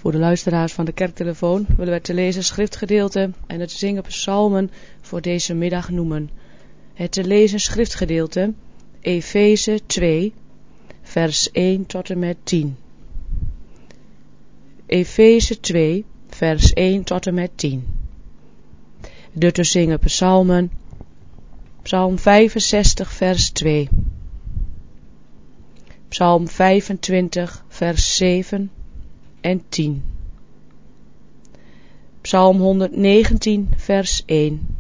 Voor de luisteraars van de kerktelefoon willen we te lezen schriftgedeelte en het zingen psalmen voor deze middag noemen. Het te lezen schriftgedeelte, Efeze 2, vers 1 tot en met 10. Efeze 2, vers 1 tot en met 10. De te zingen psalmen, Psalm 65, vers 2. Psalm 25, vers 7 en 10. Psalm 119, vers 1.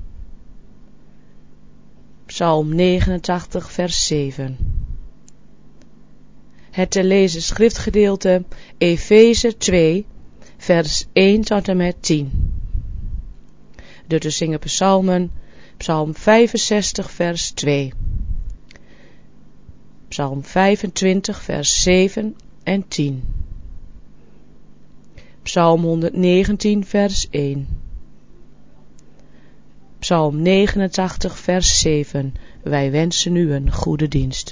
Psalm 89, vers 7. Het te lezen schriftgedeelte, Efeze 2, vers 1 tot en met 10. De te zingen psalmen, Psalm 65, vers 2. Psalm 25, vers 7 en 10. Psalm 119, vers 1. Psalm 89, vers 7. Wij wensen u een goede dienst.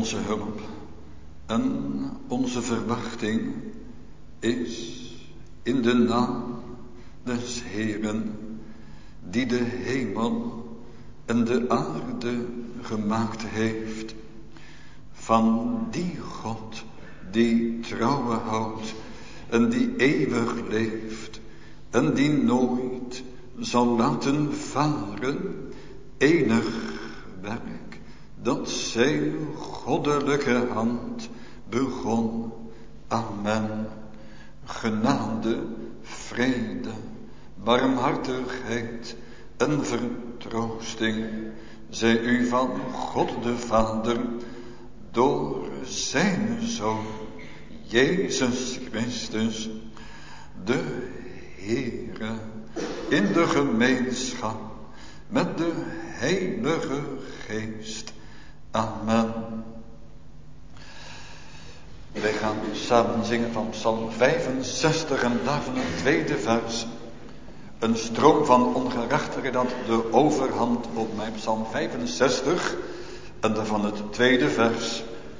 Onze hulp en onze verwachting is in de naam des Heeren, die de hemel en de aarde gemaakt heeft. Van die God die trouwen houdt en die eeuwig leeft en die nooit zal laten varen enig werk dat zijn goddelijke hand begon. Amen. Genade, vrede, barmhartigheid en vertroosting zij u van God de Vader door zijn Zoon Jezus Christus, de Heere, in de gemeenschap met de Heilige Geest. Amen. Wij gaan samen zingen van Psalm 65 en daarvan het tweede vers. Een stroom van ongerechtigheid had de overhand op mij. Psalm 65 en daarvan het tweede vers.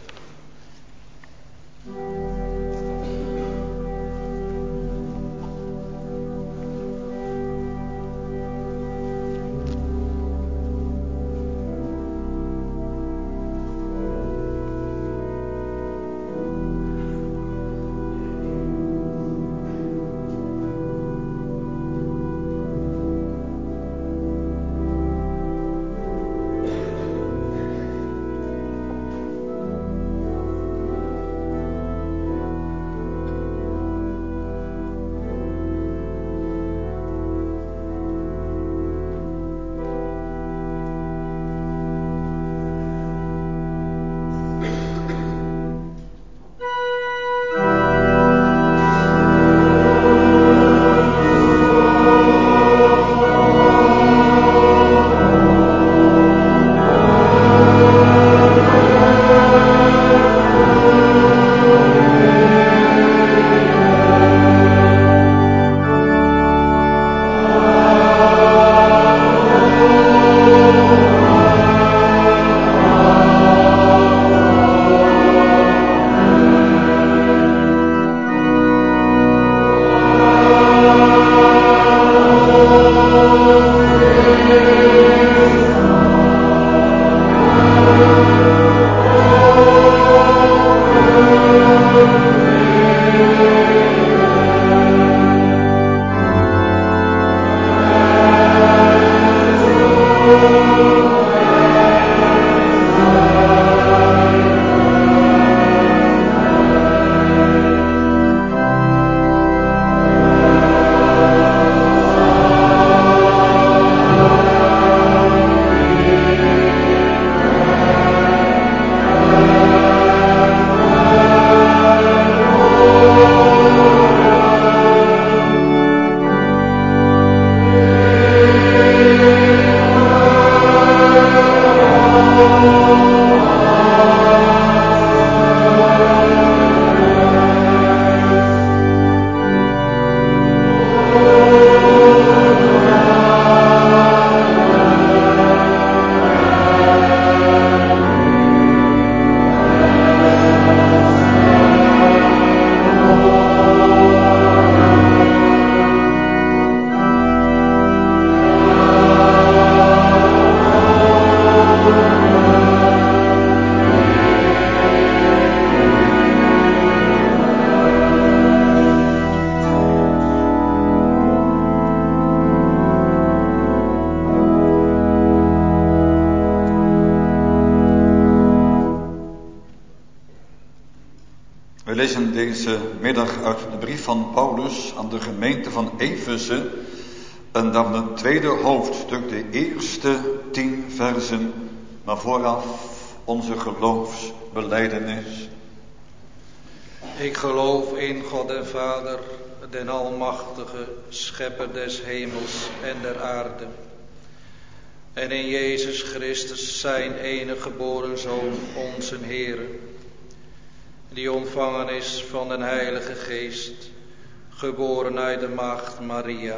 We lezen deze middag uit de brief van Paulus aan de gemeente van Efeze en dan het tweede hoofdstuk, de eerste 10 versen, maar vooraf onze geloofsbelijdenis. Ik geloof in God en Vader, den Almachtige, Schepper des hemels en der aarde, en in Jezus Christus, zijn enige geboren Zoon, onze Heere, die ontvangen is van den Heilige Geest, geboren uit de maagd Maria,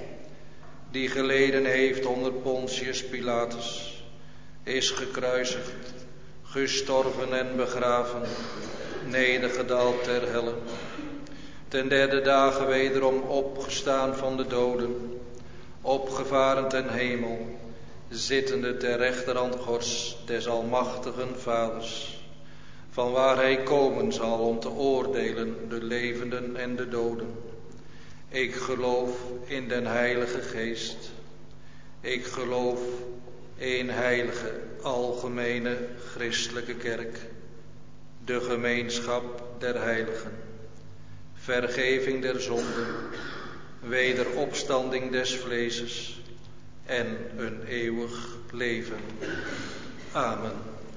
die geleden heeft onder Pontius Pilatus, is gekruisigd, gestorven en begraven, nedergedaald ter helle, ten derde dagen wederom opgestaan van de doden, opgevaren ten hemel, zittende ter rechterhand Gods des almachtigen Vaders, vanwaar hij komen zal om te oordelen de levenden en de doden. Ik geloof in den Heilige Geest. Ik geloof één heilige, algemene, christelijke kerk, de gemeenschap der heiligen, vergeving der zonden, wederopstanding des vleeses en een eeuwig leven. Amen.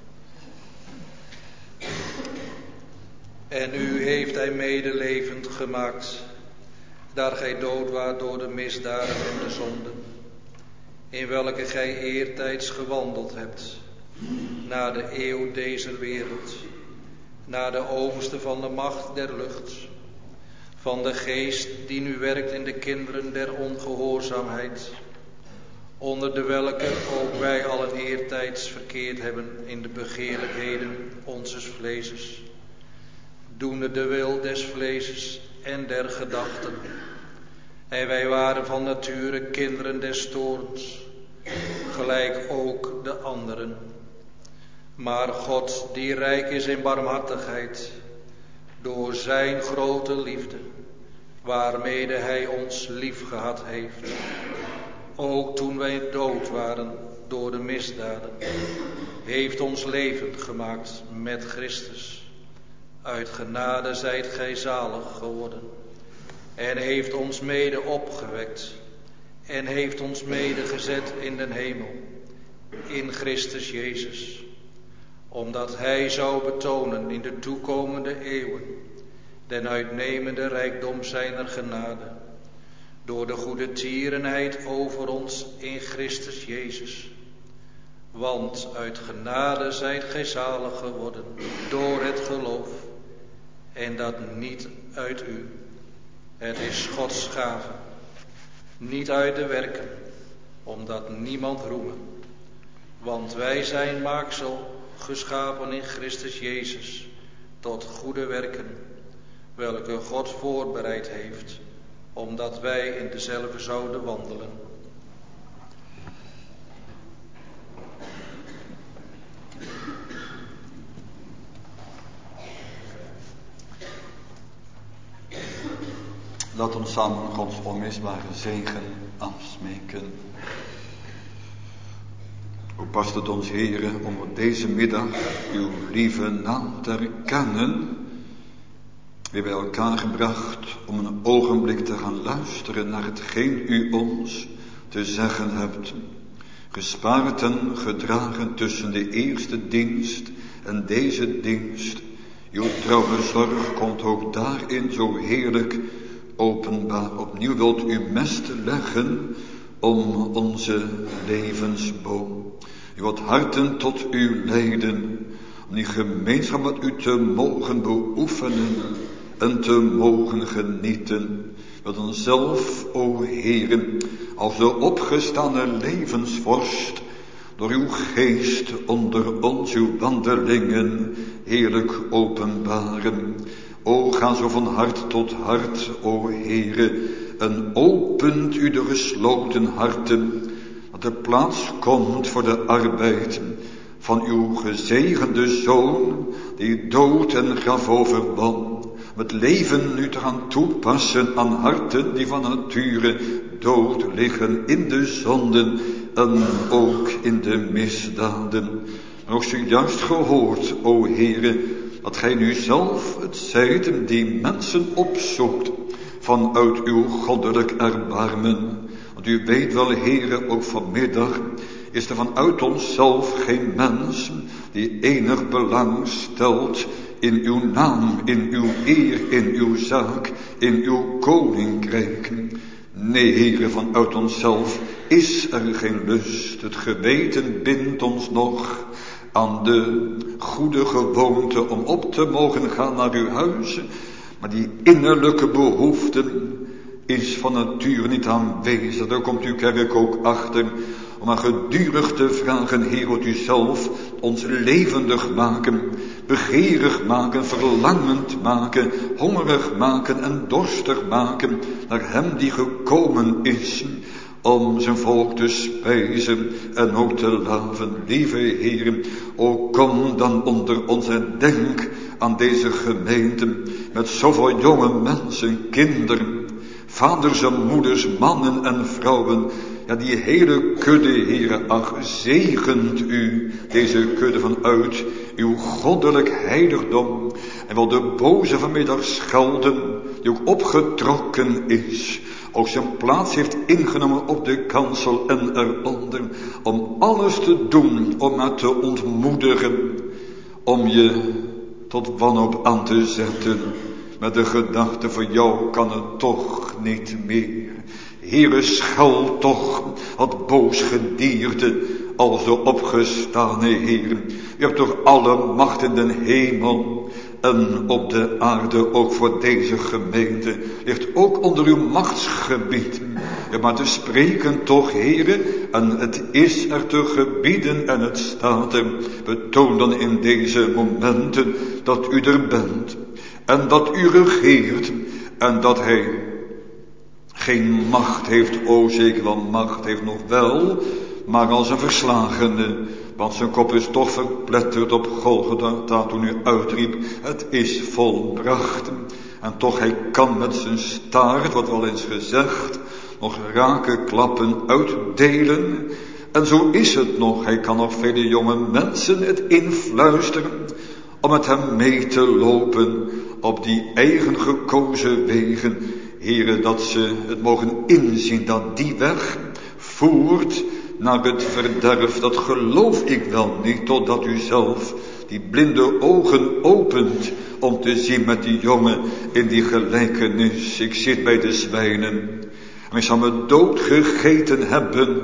En u heeft hij medelevend gemaakt, daar gij dood waart door de misdaden en de zonden, in welke gij eertijds gewandeld hebt, naar de eeuw dezer wereld, naar de overste van de macht der lucht, van de geest die nu werkt in de kinderen der ongehoorzaamheid, onder de welke ook wij allen eertijds verkeerd hebben in de begeerlijkheden onzes vleeses, doende de wil des vleeses en der gedachten. En wij waren van nature kinderen des toorns, gelijk ook de anderen. Maar God, die rijk is in barmhartigheid, door zijn grote liefde, waarmede hij ons lief gehad heeft, ook toen wij dood waren door de misdaden, heeft ons levend gemaakt met Christus. Uit genade zijt gij zalig geworden, en heeft ons mede opgewekt, en heeft ons mede gezet in den hemel, in Christus Jezus, omdat hij zou betonen in de toekomende eeuwen den uitnemende rijkdom zijner genade, door de goede tierenheid over ons in Christus Jezus. Want uit genade zijt gij zalig geworden door het geloof, en dat niet uit u. Het is Gods gave, niet uit de werken, omdat niemand roemen. Want wij zijn maaksel, geschapen in Christus Jezus, tot goede werken, welke God voorbereid heeft, omdat wij in dezelfde zouden wandelen. Laat ons samen Gods onmisbare zegen afsmeken. Hoe past het ons, Heere, om op deze middag uw lieve naam te erkennen, weer bij elkaar gebracht om een ogenblik te gaan luisteren naar hetgeen u ons te zeggen hebt. Gespaard en gedragen tussen de eerste dienst en deze dienst. Uw trouwe zorg komt ook daarin zo heerlijk openbaar. Opnieuw wilt u mest leggen om onze levensboom. U wilt harten tot u leiden, om die gemeenschap met u te mogen beoefenen en te mogen genieten. Wilt dan zelf, o Heere, als de opgestane levensvorst, door uw geest onder ons uw wandelingen heerlijk openbaren. O, ga zo van hart tot hart, o Heere, en opent u de gesloten harten, dat er plaats komt voor de arbeid van uw gezegende Zoon, die dood en graf overwon, met leven nu te gaan toepassen aan harten die van nature dood liggen in de zonden en ook in de misdaden. Nog zojuist gehoord, o Heere, dat gij nu zelf het zijt die mensen opzoekt vanuit uw goddelijk erbarmen. Want u weet wel, Heere, ook vanmiddag is er vanuit onszelf geen mens die enig belang stelt in uw naam, in uw eer, in uw zaak, in uw koninkrijk. Nee, Heere, vanuit onszelf is er geen lust. Het geweten bindt ons nog aan de goede gewoonte om op te mogen gaan naar uw huis. Maar die innerlijke behoefte is van nature niet aanwezig. Daar komt uw kerk ook achter. om maar gedurig te vragen, Heer, wilt u zelf ons levendig maken, begeerig maken, verlangend maken, hongerig maken en dorstig maken naar hem die gekomen is om zijn volk te spijzen en ook te laven. Lieve Heer, o kom dan onder ons en denk aan deze gemeente met zoveel jonge mensen, kinderen, vaders en moeders, mannen en vrouwen. Ja, die hele kudde, Heere, ach, zegent u deze kudde vanuit uw goddelijk heiligdom. En wil de boze vanmiddag schelden, die ook opgetrokken is, ook zijn plaats heeft ingenomen op de kansel en eronder, om alles te doen, om maar te ontmoedigen, om je tot wanhoop aan te zetten, met de gedachte van jou kan het toch niet meer. Heere, scheld toch het boos gedierte als de opgestane Heer. U hebt toch alle macht in de hemel en op de aarde, ook voor deze gemeente, ligt ook onder uw machtsgebied. Ja, maar te spreken toch, Heere, en het is er te gebieden en het staat er. Betoon dan in deze momenten dat u er bent en dat u regeert en dat hij geen macht heeft, o zeker wel macht heeft nog wel, maar als een verslagene, want zijn kop is toch verpletterd op Golgotha toen u uitriep, het is volbracht. En toch hij kan met zijn staart, wat al eens gezegd, nog rake klappen uitdelen. En zo is het nog, hij kan nog vele jonge mensen het influisteren, om met hem mee te lopen op die eigen gekozen wegen. Heere, dat ze het mogen inzien dat die weg voert naar het verderf. Dat geloof ik wel niet, totdat u zelf die blinde ogen opent om te zien met die jongen in die gelijkenis. Ik zit bij de zwijnen en ik zal me dood gegeten hebben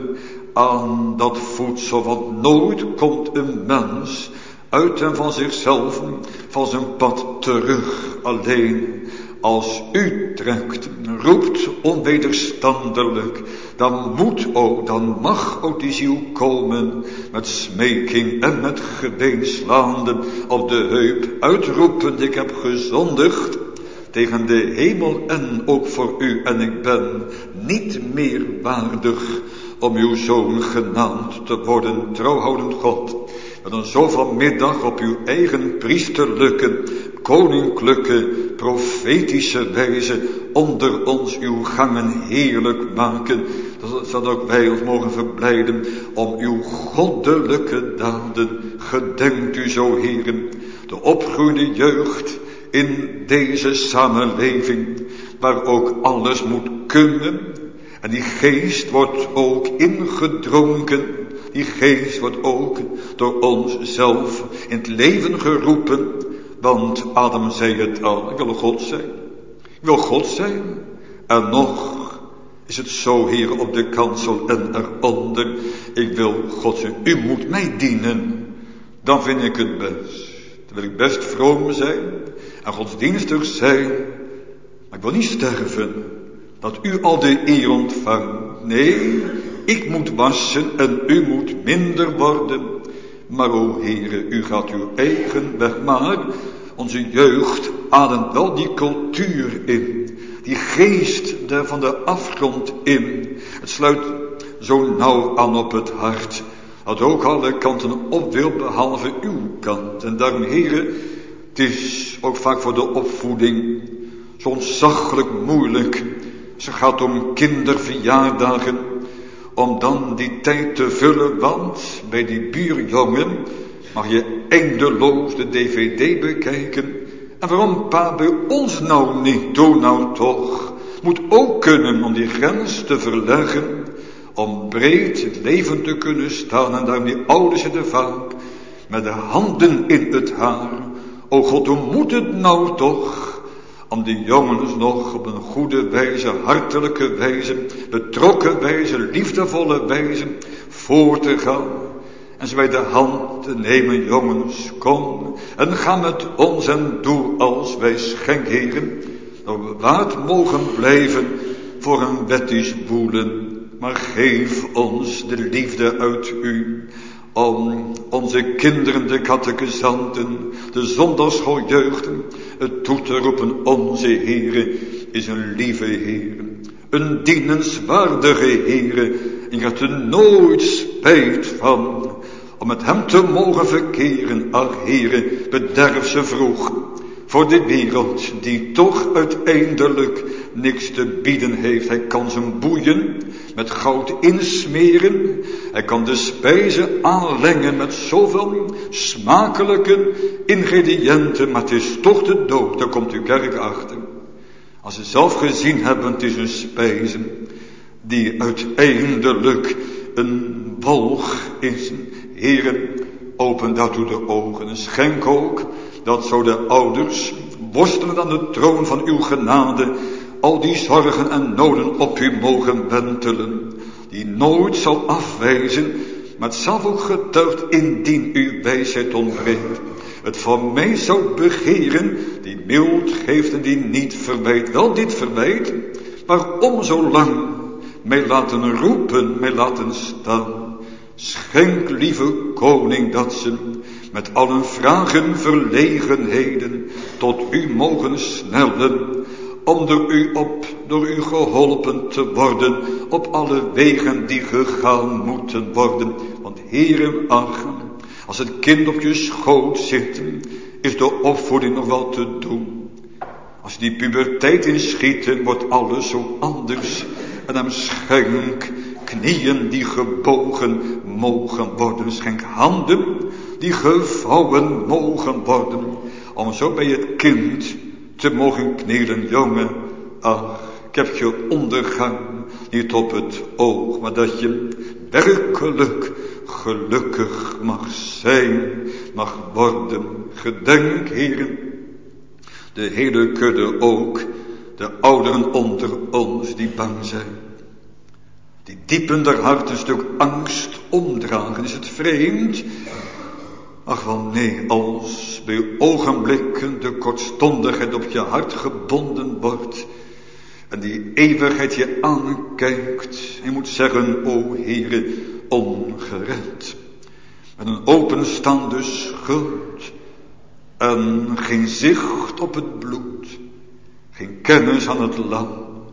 aan dat voedsel, want nooit komt een mens uit en van zichzelf, van zijn pad terug alleen. Als u trekt, roept onwederstandelijk, dan moet ook, dan mag ook die ziel komen, met smeking en met gebeen slaande op de heup, uitroepend, ik heb gezondigd tegen de hemel en ook voor u, en ik ben niet meer waardig om uw zoon genaamd te worden. Trouwhoudend God, met een zo vanmiddag op uw eigen priesterlijke, koninklijke, profetische wijze onder ons uw gangen heerlijk maken, zodat ook wij ons mogen verblijden om uw goddelijke daden. Gedenkt u zo, heren, de opgroeiende jeugd in deze samenleving, waar ook alles moet kunnen. En die geest wordt ook ingedronken. Die geest wordt ook door ons zelf in het leven geroepen. Want Adam zei het al, ik wil God zijn. Ik wil God zijn. En nog is het zo, Heer, op de kansel en eronder. Ik wil God zijn. U moet mij dienen. Dan vind ik het best. Dan wil ik best vroom zijn en godsdienstig zijn. Maar ik wil niet sterven. Dat u al de eer ontvangt. Nee, ik moet wassen en u moet minder worden. Maar o Heere, u gaat uw eigen weg. Maar onze jeugd ademt wel die cultuur in. Die geest van de afgrond in. Het sluit zo nauw aan op het hart. Dat ook alle kanten op wil, behalve uw kant. En daarom, Heere, het is ook vaak voor de opvoeding zo ontzaglijk moeilijk. Ze gaat om kinderverjaardagen, om dan die tijd te vullen, want bij die buurjongen mag je eindeloos de DVD bekijken. En waarom, pa, bij ons nou niet? Doe nou toch. Moet ook kunnen om die grens te verleggen, om breed het leven te kunnen staan. En daarom die ouders zitten vaak met de handen in het haar. O God, hoe moet het nou toch? Om die jongens nog op een goede wijze, hartelijke wijze, betrokken wijze, liefdevolle wijze voor te gaan. En ze bij de hand te nemen, jongens, kom en ga met ons en doe als wij schenk, heren, dat we waard mogen blijven voor een wettisch woelen. maar geef ons de liefde uit u, om onze kinderen, de catechizanten, de zondagsschooljeugden, het toe te roepen, onze Heere is een lieve Heere, een dienenswaardige Heere, en je hebt er nooit spijt van, om met hem te mogen verkeren. Ach Heere, bederf ze vroeg, voor de wereld, die toch uiteindelijk niks te bieden heeft. Hij kan zijn boeien met goud insmeren. Hij kan de spijzen aanlengen met zoveel smakelijke ingrediënten. Maar het is toch de dood, daar komt uw kerk achter. Als ze zelf gezien hebben, het is een spijzen die uiteindelijk een walg is. Heere, open daartoe de ogen en schenk ook dat zo de ouders worstelen aan de troon van uw genade al die zorgen en noden op u mogen wentelen, die nooit zal afwijzen, maar het zelf ook getuigt indien uw wijsheid ontbreekt. Het van mij zou begeren, die mild geeft en die niet verwijt. Wel dit verwijt, maar om zo lang mij laten roepen, mij laten staan. Schenk, lieve koning, dat ze met al hun vragen, verlegenheden tot u mogen snellen, om door u geholpen te worden op alle wegen die gegaan moeten worden. Want Heere, ach, als het kind op je schoot zit, is de opvoeding nog wel te doen. Als die puberteit inschieten, wordt alles zo anders. En hem schenk knieën die gebogen mogen worden. Schenk handen die gevouwen mogen worden. Om zo bij het kind te mogen knielen, jongen. Ach, ik heb je ondergang niet op het oog, maar dat je werkelijk gelukkig mag zijn, mag worden. Gedenk, heren, de hele kudde ook, de ouderen onder ons die bang zijn. Die diep in haar hart een stuk angst omdragen. Is het vreemd? Ach wel nee, als bij ogenblikken de kortstondigheid op je hart gebonden wordt en die eeuwigheid je aankijkt, je moet zeggen, o Heere, ongered, met een openstaande schuld en geen zicht op het bloed, geen kennis aan het lam,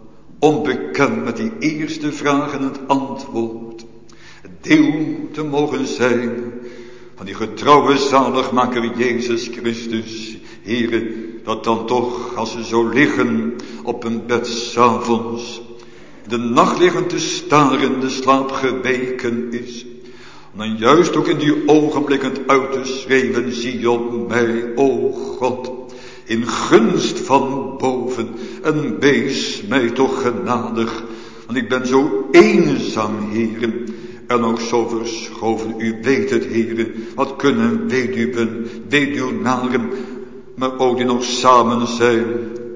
onbekend met die eerste vraag en het antwoord, deel te mogen zijn van die getrouwe zaligmaker Jezus Christus. Heere, dat dan toch, als ze zo liggen op een bed 's avonds, de nacht liggen te staren, de slaap geweken is, om dan juist ook in die ogenblikken uit te schreeuwen, zie op mij, o God, in gunst van boven, en wees mij toch genadig, want ik ben zo eenzaam, Heere, en ook zo verschoven. U weet het, Heere, wat kunnen weduwen, weduwnaren, maar ook die nog samen zijn,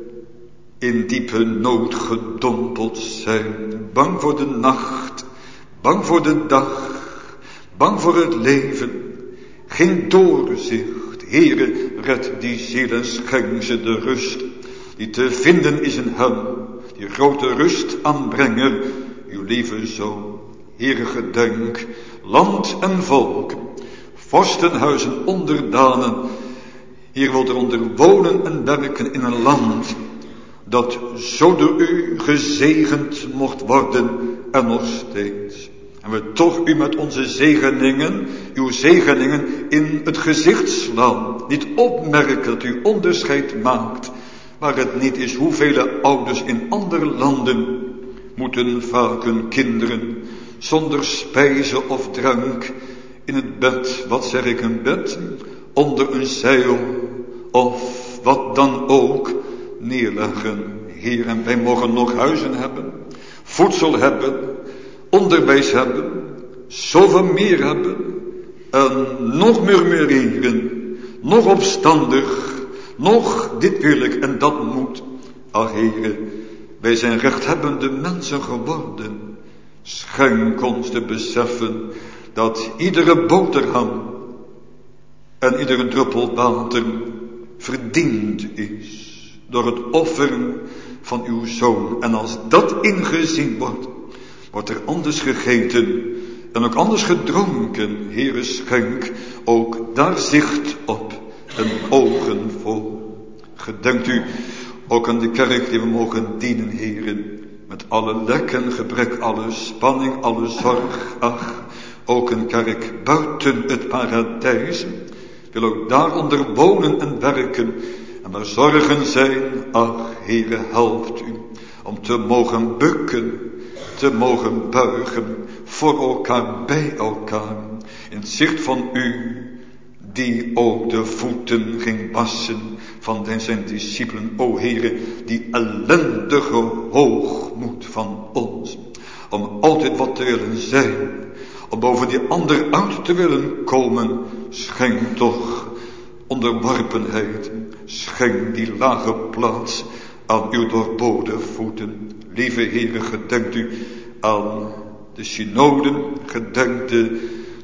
in diepe nood gedompeld zijn, bang voor de nacht, bang voor de dag, bang voor het leven, geen doorzicht. Heere, red die ziel en schenk ze de rust die te vinden is in hem, die grote rust aanbrenger, uw lieve Zoon. Heere, gedenk land en volk, vorstenhuizen, onderdanen. Hier wilt er onder wonen en werken in een land dat zo door u gezegend mocht worden en nog steeds. En we toch u met onze zegeningen, uw zegeningen in het gezicht slaan. Niet opmerken dat u onderscheid maakt, waar het niet is hoeveel ouders in andere landen moeten vaak hun kinderen zonder spijze of drank in het bed, wat zeg ik, een bed, onder een zeil of wat dan ook neerleggen. Heer, en wij mogen nog huizen hebben, voedsel hebben, onderwijs hebben, zoveel meer hebben, en nog murmureren, nog opstandig, nog dit wil ik en dat moet. Ach Heere, wij zijn rechthebbende mensen geworden. Schenk ons te beseffen dat iedere boterham en iedere druppel water verdiend is door het offeren van uw Zoon. En als dat ingezien wordt wordt er anders gegeten en ook anders gedronken. Heere, schenk ook daar zicht op en ogen voor. Gedenkt u ook aan de kerk die we mogen dienen, Heere, met alle lek en gebrek, alle spanning, alle zorg. Ach, ook een kerk buiten het paradijs wil ook daaronder wonen en werken. En waar zorgen zijn, ach, Heere, helpt u om te mogen bukken, te mogen buigen voor elkaar, bij elkaar. In het zicht van u, die ook de voeten ging wassen van zijn discipelen. O Heere, die ellendige hoogmoed van ons, om altijd wat te willen zijn, om boven die ander uit te willen komen. Schenk toch onderworpenheid, schenk die lage plaats aan uw doorboorde voeten. Lieve Heere, gedenkt u aan de synoden, gedenkt de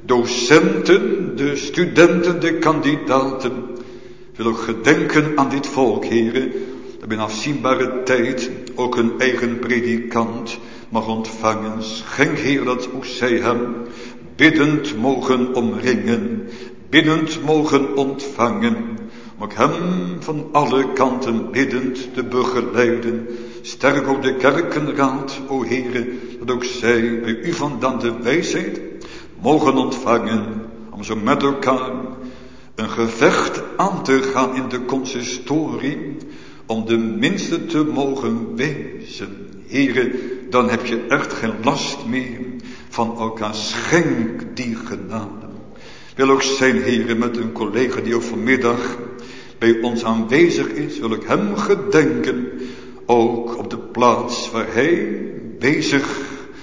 docenten, de studenten, de kandidaten. Wil ook gedenken aan dit volk, Heere, dat in afzienbare tijd ook een eigen predikant mag ontvangen. Schenk, Heer, dat ook zij hem biddend mogen omringen, biddend mogen ontvangen, om ook hem van alle kanten biddend te begeleiden. Sterk ook de kerkenraad, o Heere, dat ook zij bij u vandaan de wijsheid mogen ontvangen, om zo met elkaar een gevecht aan te gaan in de consistorie, om de minste te mogen wezen. Heere, dan heb je echt geen last meer van elkaar. Schenk die genade. Wil ook zijn, Heere, met een collega die ook vanmiddag bij ons aanwezig is, wil ik hem gedenken, ook op de plaats waar hij bezig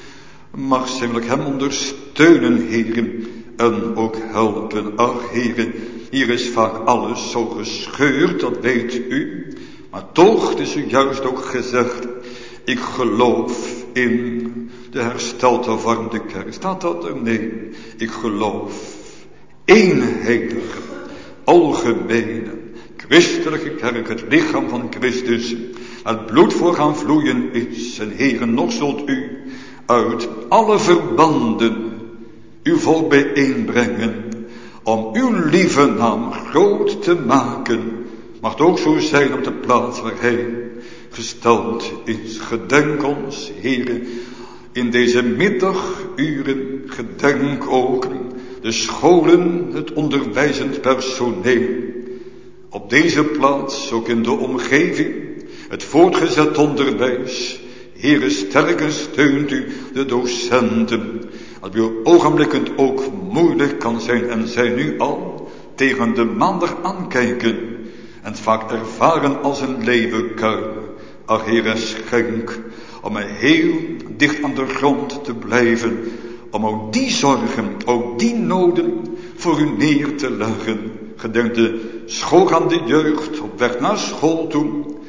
mag zijn, wil ik hem ondersteunen, Heere, en ook helpen. Ach, Heere, hier is vaak alles zo gescheurd, dat weet u, maar toch is er juist ook gezegd, ik geloof in de hersteld hervormde kerk. Staat dat er? Nee, ik geloof één heilige, algemene, christelijke kerk, het lichaam van Christus, het bloed voor gaan vloeien is. En Heere, nog zult u uit alle verbanden uw volk bijeenbrengen, om uw lieve naam groot te maken. Mag het ook zo zijn op de plaats waar hij gesteld is. Gedenk ons, Heere, in deze middaguren. Gedenk ook de scholen, het onderwijzend personeel. Op deze plaats, ook in de omgeving, het voortgezet onderwijs. Heere, sterk en steunt u de docenten. Dat uw ogenblikkend ook moeilijk kan zijn en zij nu al tegen de maandag aankijken en het vaak ervaren als een leeuwenkuil. Ach, Heere, schenk om mij heel dicht aan de grond te blijven, om ook die zorgen, ook die noden voor u neer te leggen. Gedenk de schoolgaande jeugd op weg naar school toe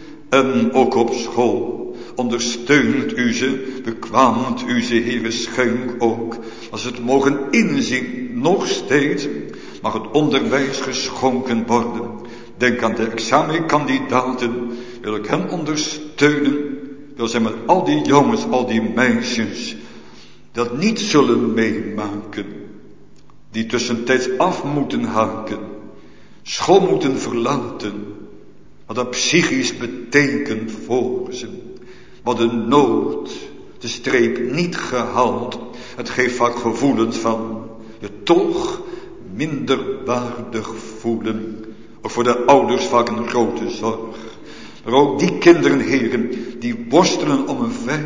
en ook op school. Ondersteunt u ze, bekwaamt u ze, Heere, schenk ook, als het mogen inzien, nog steeds mag het onderwijs geschonken worden. Denk aan de examenkandidaten, wil ik hen ondersteunen, wil zij met al die jongens, al die meisjes, dat niet zullen meemaken, die tussentijds af moeten haken, school moeten verlaten, wat dat psychisch betekent voor ze. Wat een nood, de streep niet gehaald. Het geeft vaak gevoelens van je toch minder waardig voelen. Ook voor de ouders vaak een grote zorg. Maar ook die kinderen, heren, die worstelen om een 5,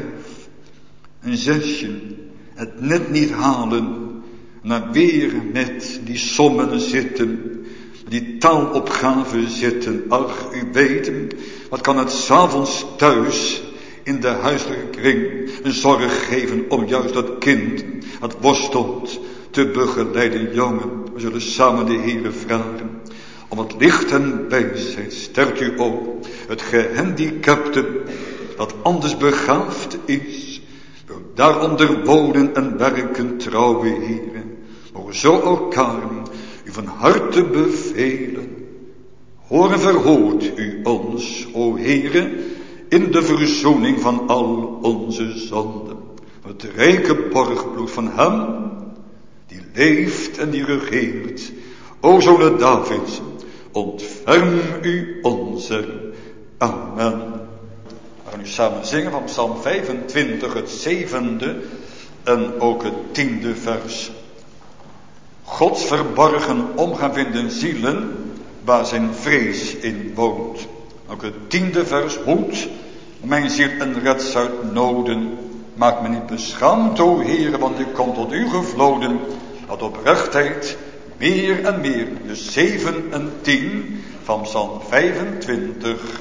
een 6, het net niet halen. En weer met die sommen zitten, die taalopgaven zitten. Ach, u weet, wat kan het 's avonds thuis in de huiselijke kring een zorg geven om juist dat kind, dat worstelt, te begeleiden. Jongen, we zullen samen de Heere vragen om het licht en wijsheid. Sterkt u ook het gehandicapte dat anders begaafd is, wil daaronder wonen en werken, trouwe Heere. Mogen zo elkaar u van harte bevelen. Hoor en verhoort u ons, o Heere, in de verzoening van al onze zonden. Het rijke borgbloed van hem, die leeft en die regeert. O zonen Davids, ontferm u onze. Amen. We gaan nu samen zingen van Psalm 25, het 7e en ook het 10e vers. Gods verborgen omgaan vinden zielen, waar zijn vrees in woont. Ook het 10e vers, hoed mijn ziel en red uit noden. Maak me niet beschaamd, o Heere, want ik kom tot u gevloden. Wat oprechtheid, meer en meer, dus 7 en 10 van Psalm 25.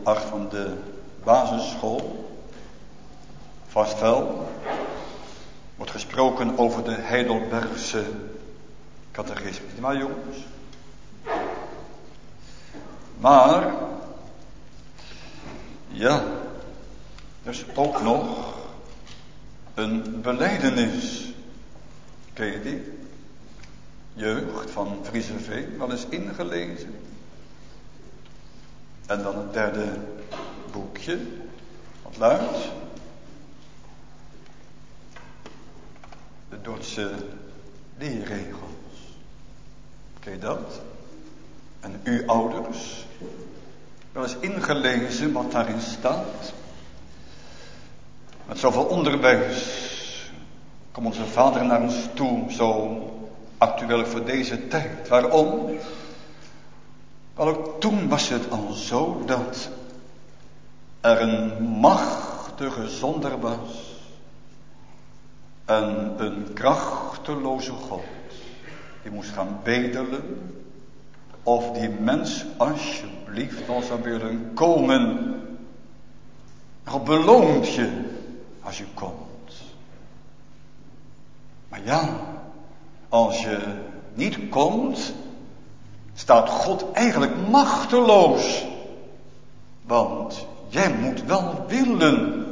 8 van de basisschool. Vast wel. Wordt gesproken over de Heidelbergse catechisme. Niet waar, jongens? Maar, ja, er is ook nog een belijdenis. Ken je die? Jeugd van Vriezeveen, wel eens ingelezen. En dan het derde boekje, wat luidt: de Dordtse leerregels. Ken je dat? En u ouders, wel eens ingelezen wat daarin staat? Met zoveel onderwijs komt onze Vader naar ons toe, zo actueel voor deze tijd. Waarom? Wel, ook toen was het al zo dat er een machtige zondaar was en een krachteloze God die moest gaan bedelen of die mens alsjeblieft wel zou willen komen. God beloont je als je komt. Maar ja, als je niet komt, staat God eigenlijk machteloos. Want jij moet wel willen.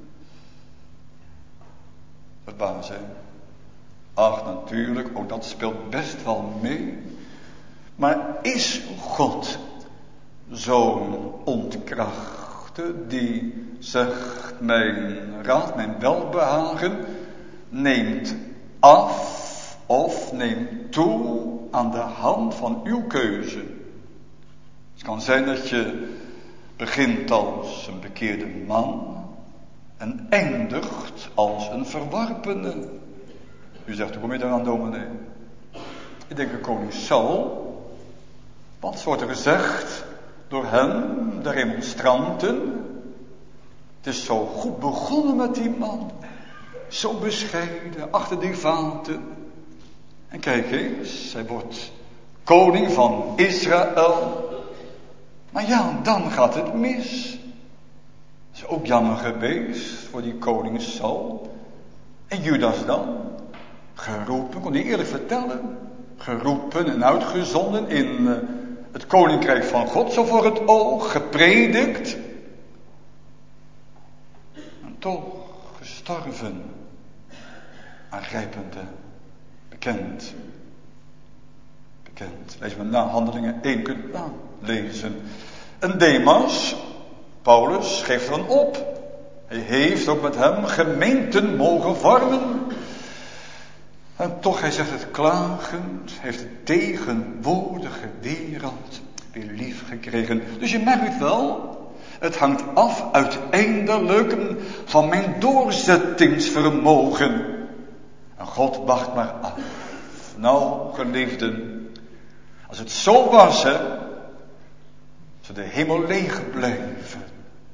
Dat waar zijn. Ach, natuurlijk, ook dat speelt best wel mee. Maar is God zo'n ontkrachte die zegt: mijn raad, mijn welbehagen neemt af of neemt toe aan de hand van uw keuze? Het kan zijn dat je begint als een bekeerde man en eindigt als een verworpene. U zegt: hoe kom je daar aan, dominee? Ik denk aan koning Saul. Wat wordt er gezegd door hen, de remonstranten? Het is zo goed begonnen met die man. Zo bescheiden, achter die vaten. En kijk eens, hij wordt koning van Israël. Maar ja, dan gaat het mis. Dat is ook jammer geweest voor die koning Saul. En Judas dan? Geroepen, kon hij eerlijk vertellen. Geroepen en uitgezonden in het koninkrijk van God, zo voor het oog, gepredikt. En toch gestorven. Aangrijpende. Bekend. Lees maar na, Handelingen 1 kunt lezen. En Demas, Paulus, geeft dan op. Hij heeft ook met hem gemeenten mogen vormen. En toch, hij zegt het klagend, heeft de tegenwoordige wereld weer lief gekregen. Dus je merkt wel, het hangt af uiteindelijk van mijn doorzettingsvermogen. En God wacht maar af. Nou, geliefden, als het zo was, zou de hemel leeg blijven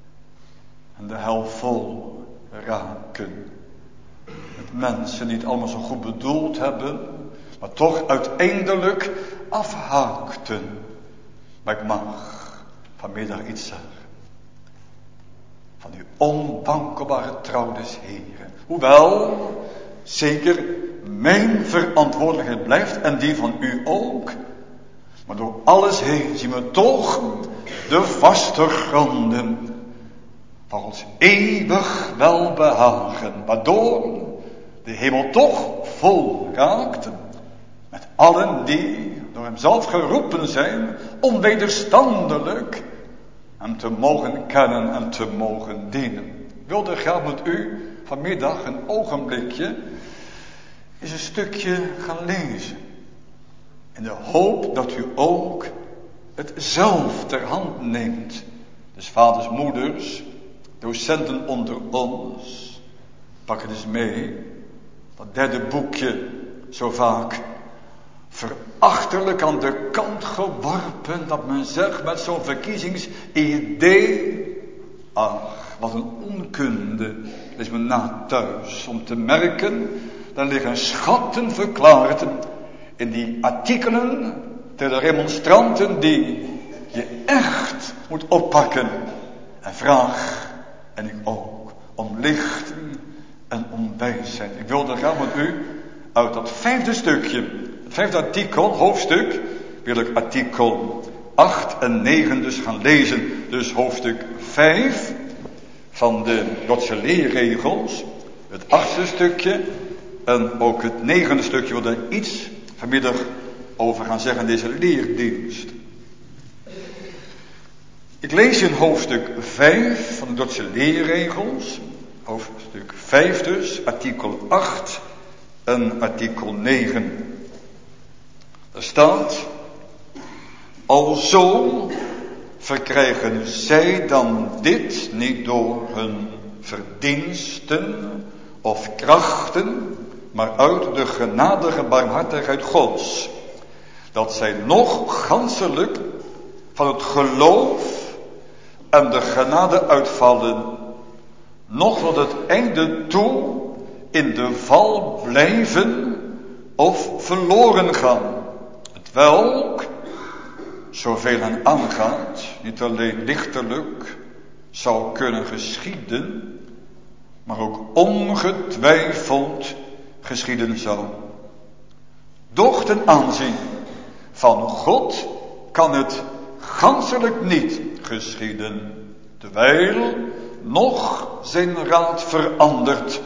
en de hel vol raken. Met mensen die het allemaal zo goed bedoeld hebben, maar toch uiteindelijk afhaakten. Maar ik mag vanmiddag iets zeggen van uw onwankelbare trouw des Heren. Hoewel zeker mijn verantwoordelijkheid blijft en die van u ook. Maar door alles heen zien we toch de vaste gronden van ons eeuwig welbehagen. Waardoor de hemel toch vol raakt met allen die door hem zelf geroepen zijn onwederstandelijk hem te mogen kennen en te mogen dienen. Ik wilde graag met u vanmiddag een ogenblikje eens een stukje gaan lezen. In de hoop dat u ook het zelf ter hand neemt. Dus vaders, moeders, docenten onder ons, pak het eens mee. Dat derde boekje, zo vaak verachtelijk aan de kant geworpen, dat men zegt met zo'n verkiezingsidee: ach, wat een onkunde. Lees me na thuis om te merken, daar liggen schatten verklaard in die artikelen ter de remonstranten die je echt moet oppakken En vraag, en ik ook, om licht en om wijsheid. Ik wilde graag met u uit dat 5e stukje, het 5e artikel, hoofdstuk, wil ik artikel 8 en 9 dus gaan lezen. Dus hoofdstuk 5 van de Dordtse leerregels, het 8e stukje en ook het 9e stukje. Ik wil er iets vanmiddag over gaan zeggen in deze leerdienst. Ik lees in hoofdstuk 5 van de Dordtse leerregels, hoofdstuk 5 dus, artikel 8 en artikel 9. Er staat: alzo verkrijgen zij dan dit niet door hun verdiensten of krachten, maar uit de genadige barmhartigheid Gods, dat zij nog ganselijk van het geloof en de genade uitvallen, nog tot het einde toe in de val blijven of verloren gaan. Hetwelk, zoveel hen aangaat, niet alleen lichtelijk zou kunnen geschieden, maar ook ongetwijfeld geschieden zou. Doch ten aanzien van God kan het ganselijk niet geschieden, terwijl nog zijn raad verandert,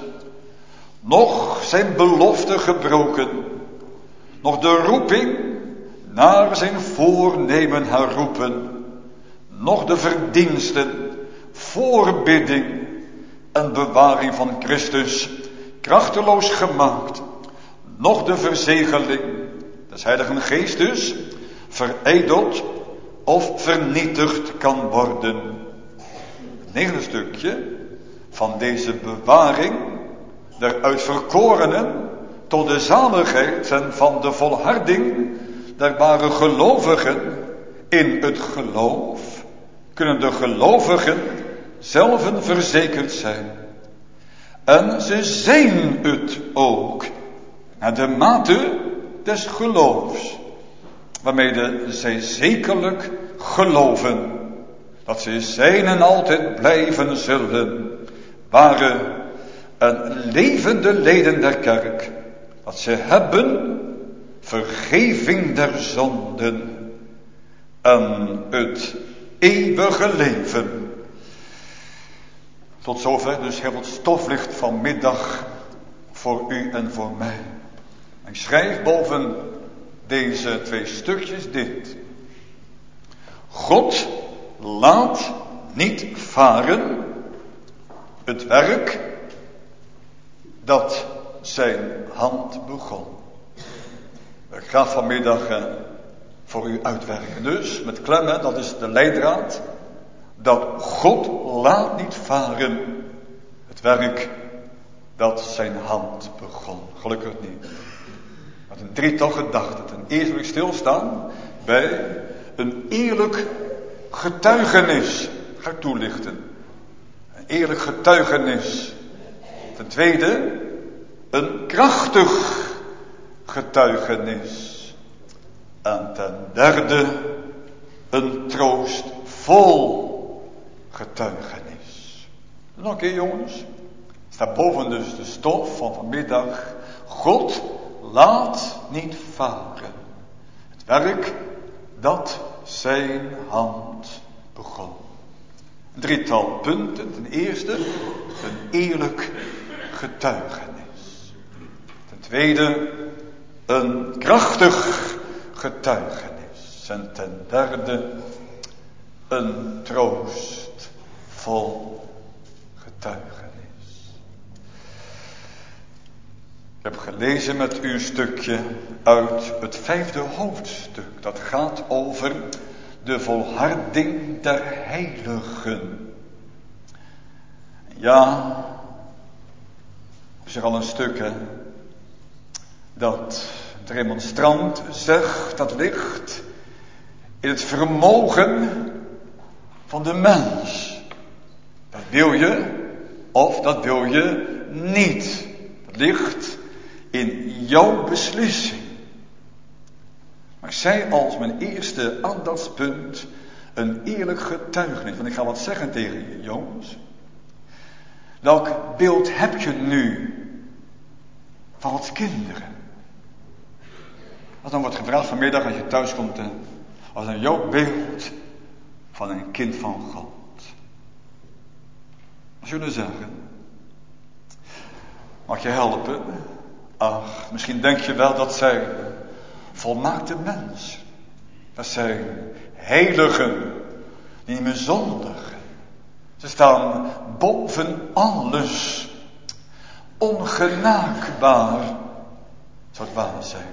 nog zijn belofte gebroken, nog de roeping naar zijn voornemen herroepen, nog de verdiensten, voorbidding en bewaring van Christus krachteloos gemaakt, nog de verzegeling des Heiligen Geestes verijdeld of vernietigd kan worden. Het 9e stukje van deze bewaring der uitverkorenen tot de zaligheid en van de volharding der ware gelovigen in het geloof, kunnen de gelovigen zelven verzekerd zijn. En ze zijn het ook, naar de mate des geloofs, waarmee zij zekerlijk geloven, dat ze zijn en altijd blijven zullen, ware en levende leden der kerk, dat ze hebben vergeving der zonden en het eeuwige leven. Tot zover dus heel wat stof ligt vanmiddag voor u en voor mij. Ik schrijf boven deze 2 stukjes dit: God laat niet varen het werk dat zijn hand begon. Ik ga vanmiddag voor u uitwerken. Dus met klemmen, dat is de leidraad, dat God laat niet varen het werk dat zijn hand begon. Gelukkig niet. Met een 3-tal gedachten. Ten eerste wil ik stilstaan bij een eerlijk getuigenis. Ga ik toelichten. Een eerlijk getuigenis. Ten tweede, een krachtig getuigenis. En ten derde, een troostvol getuigenis. Nog een keer, jongens. Staat boven dus de stof van vanmiddag. God laat niet varen het werk dat zijn hand begon. Een 3-tal punten. Ten eerste, een eerlijk getuigenis. Ten tweede, een krachtig getuigenis. En ten derde, een troostvol getuigenis. Ik heb gelezen met u een stukje uit het 5e hoofdstuk. Dat gaat over de volharding der heiligen. Ja, ik zeg al een stuk, hè, dat de remonstrant zegt, dat ligt in het vermogen van de mens. Dat wil je of dat wil je niet. Dat ligt in jouw beslissing. Maar ik zei als mijn eerste aandachtspunt, Een eerlijk getuigenis. Want ik ga wat zeggen tegen je, jongens. Welk beeld heb je nu van Gods kinderen? Als dan wordt gevraagd vanmiddag als je thuis komt, als een jouw beeld van een kind van God. Wat zullen we zeggen? Mag je helpen? Ach, misschien denk je wel dat zij volmaakte mensen. Dat zijn heiligen die niet meer zondigen. Ze staan boven alles. Ongenaakbaar zou het waar zijn.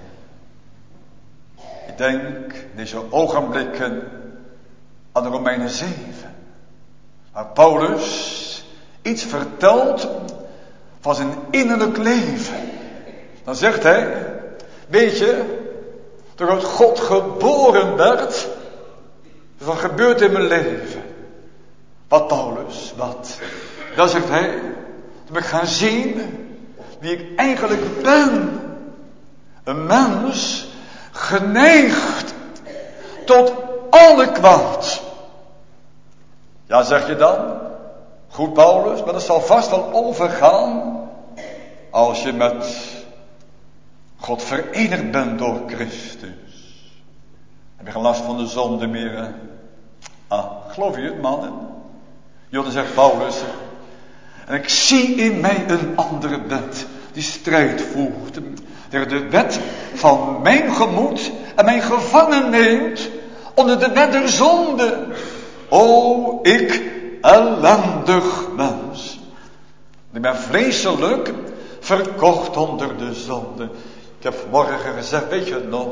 Ik denk in deze ogenblikken aan de Romeinen 7. Waar Paulus iets vertelt van zijn innerlijk leven. Dan zegt hij, weet je, doordat God geboren werd, wat gebeurt in mijn leven? Wat Paulus, wat? Dan zegt hij, toen ben ik gaan zien wie ik eigenlijk ben. Een mens geneigd tot alle kwaad. Ja, zeg je dan? Goed, Paulus, maar dat zal vast wel overgaan als je met God verenigd bent door Christus. Heb je geen last van de zonde meer? Hè? Geloof je het, mannen? Dan zegt Paulus, en ik zie in mij een andere wet die strijd voert tegen de wet van mijn gemoed en mij gevangen neemt onder de wet der zonde. O, ik ellendig mens. Ik ben vleeselijk verkocht onder de zonde. Ik heb vanmorgen gezegd, weet je het nog?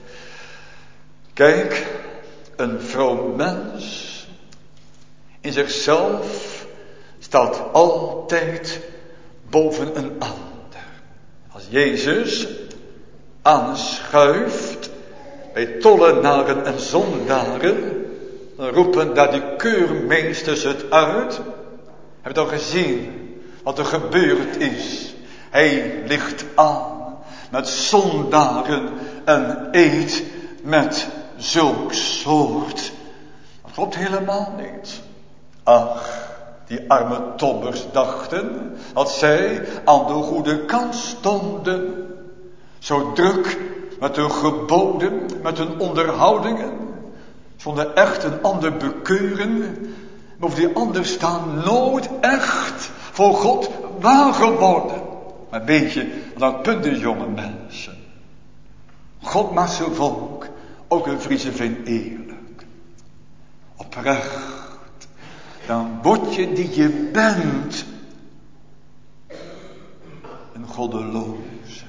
Kijk, een vroom mens in zichzelf staat altijd boven een ander. Als Jezus aanschuift bij tollenaren en zondaren, dan roepen daar die keurmeesters het uit. Heb je al gezien wat er gebeurd is? Hij ligt aan met zondaren en eet met zulk soort. Dat klopt helemaal niet. Ach, die arme tobbers dachten dat zij aan de goede kant stonden. Zo druk met hun geboden, met hun onderhoudingen. Zonder echt een ander bekeuren. Maar die ander staan nooit echt voor God waar geworden. Maar weet je, wat dat punt is, jonge mensen. God maakt zijn volk, ook een Frieseveen, eerlijk. Oprecht. Dan word je die je bent een goddeloze.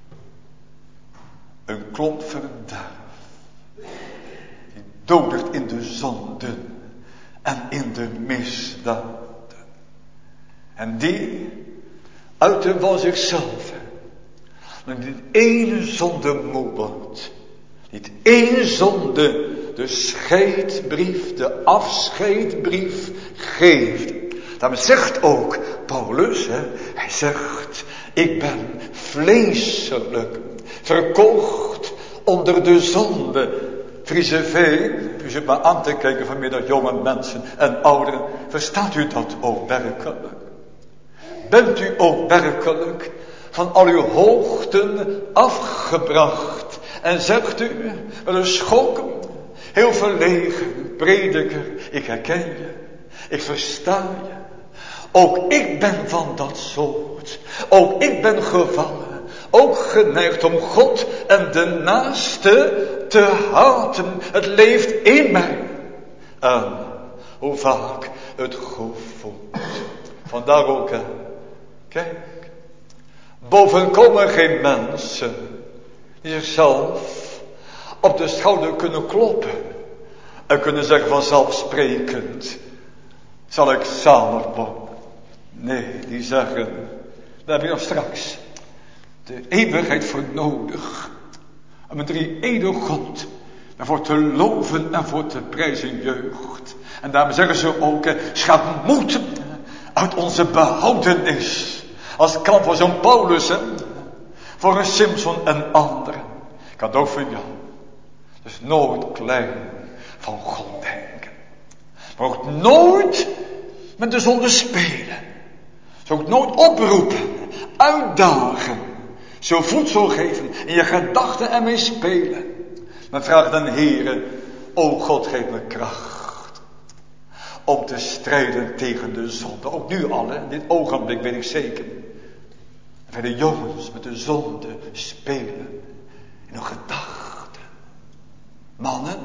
Een klomp verderf. Die dodert in de zonden en in de misdaden. En die uit de van zichzelf. En niet ene zonde moe wordt. Niet één zonde de scheidbrief, de afscheidbrief geeft. Daarom zegt ook Paulus, hij zegt, ik ben vleeselijk verkocht onder de zonde. Frieseveen, u zit maar aan te kijken vanmiddag, jonge mensen en ouderen, verstaat u dat ook werkelijk? Bent u ook werkelijk van al uw hoogten afgebracht en zegt u met een schok, heel verlegen, prediker, ik herken je, ik versta je. Ook ik ben van dat soort. Ook ik ben gevallen. Ook geneigd om God en de naaste te haten. Het leeft in mij. En hoe vaak het gevoeld. Vandaar ook, kijk. Boven komen geen mensen die zichzelf op de schouder kunnen kloppen. En kunnen zeggen vanzelfsprekend, zal ik zalig worden. Nee, die zeggen, daar heb je nog straks de eeuwigheid voor nodig. Om een drie-eeuwige God daarvoor te loven en voor te prijzen, jeugd. En daarom zeggen ze ook, schap moed uit onze behoudenis. Als kant voor zo'n Paulus, voor een Simson en anderen. Ik had ook voor jou. Dus nooit klein van God denken. Maar ook nooit met de zonde spelen. Zou ook nooit oproepen, uitdagen. Zo voedsel geven, in je gedachten ermee spelen. Maar vraag dan, Heere, o God, geef me kracht. Om te strijden tegen de zonde. Ook nu al, in dit ogenblik weet ik zeker. En de jongens met de zonde spelen. In hun gedachten. Mannen.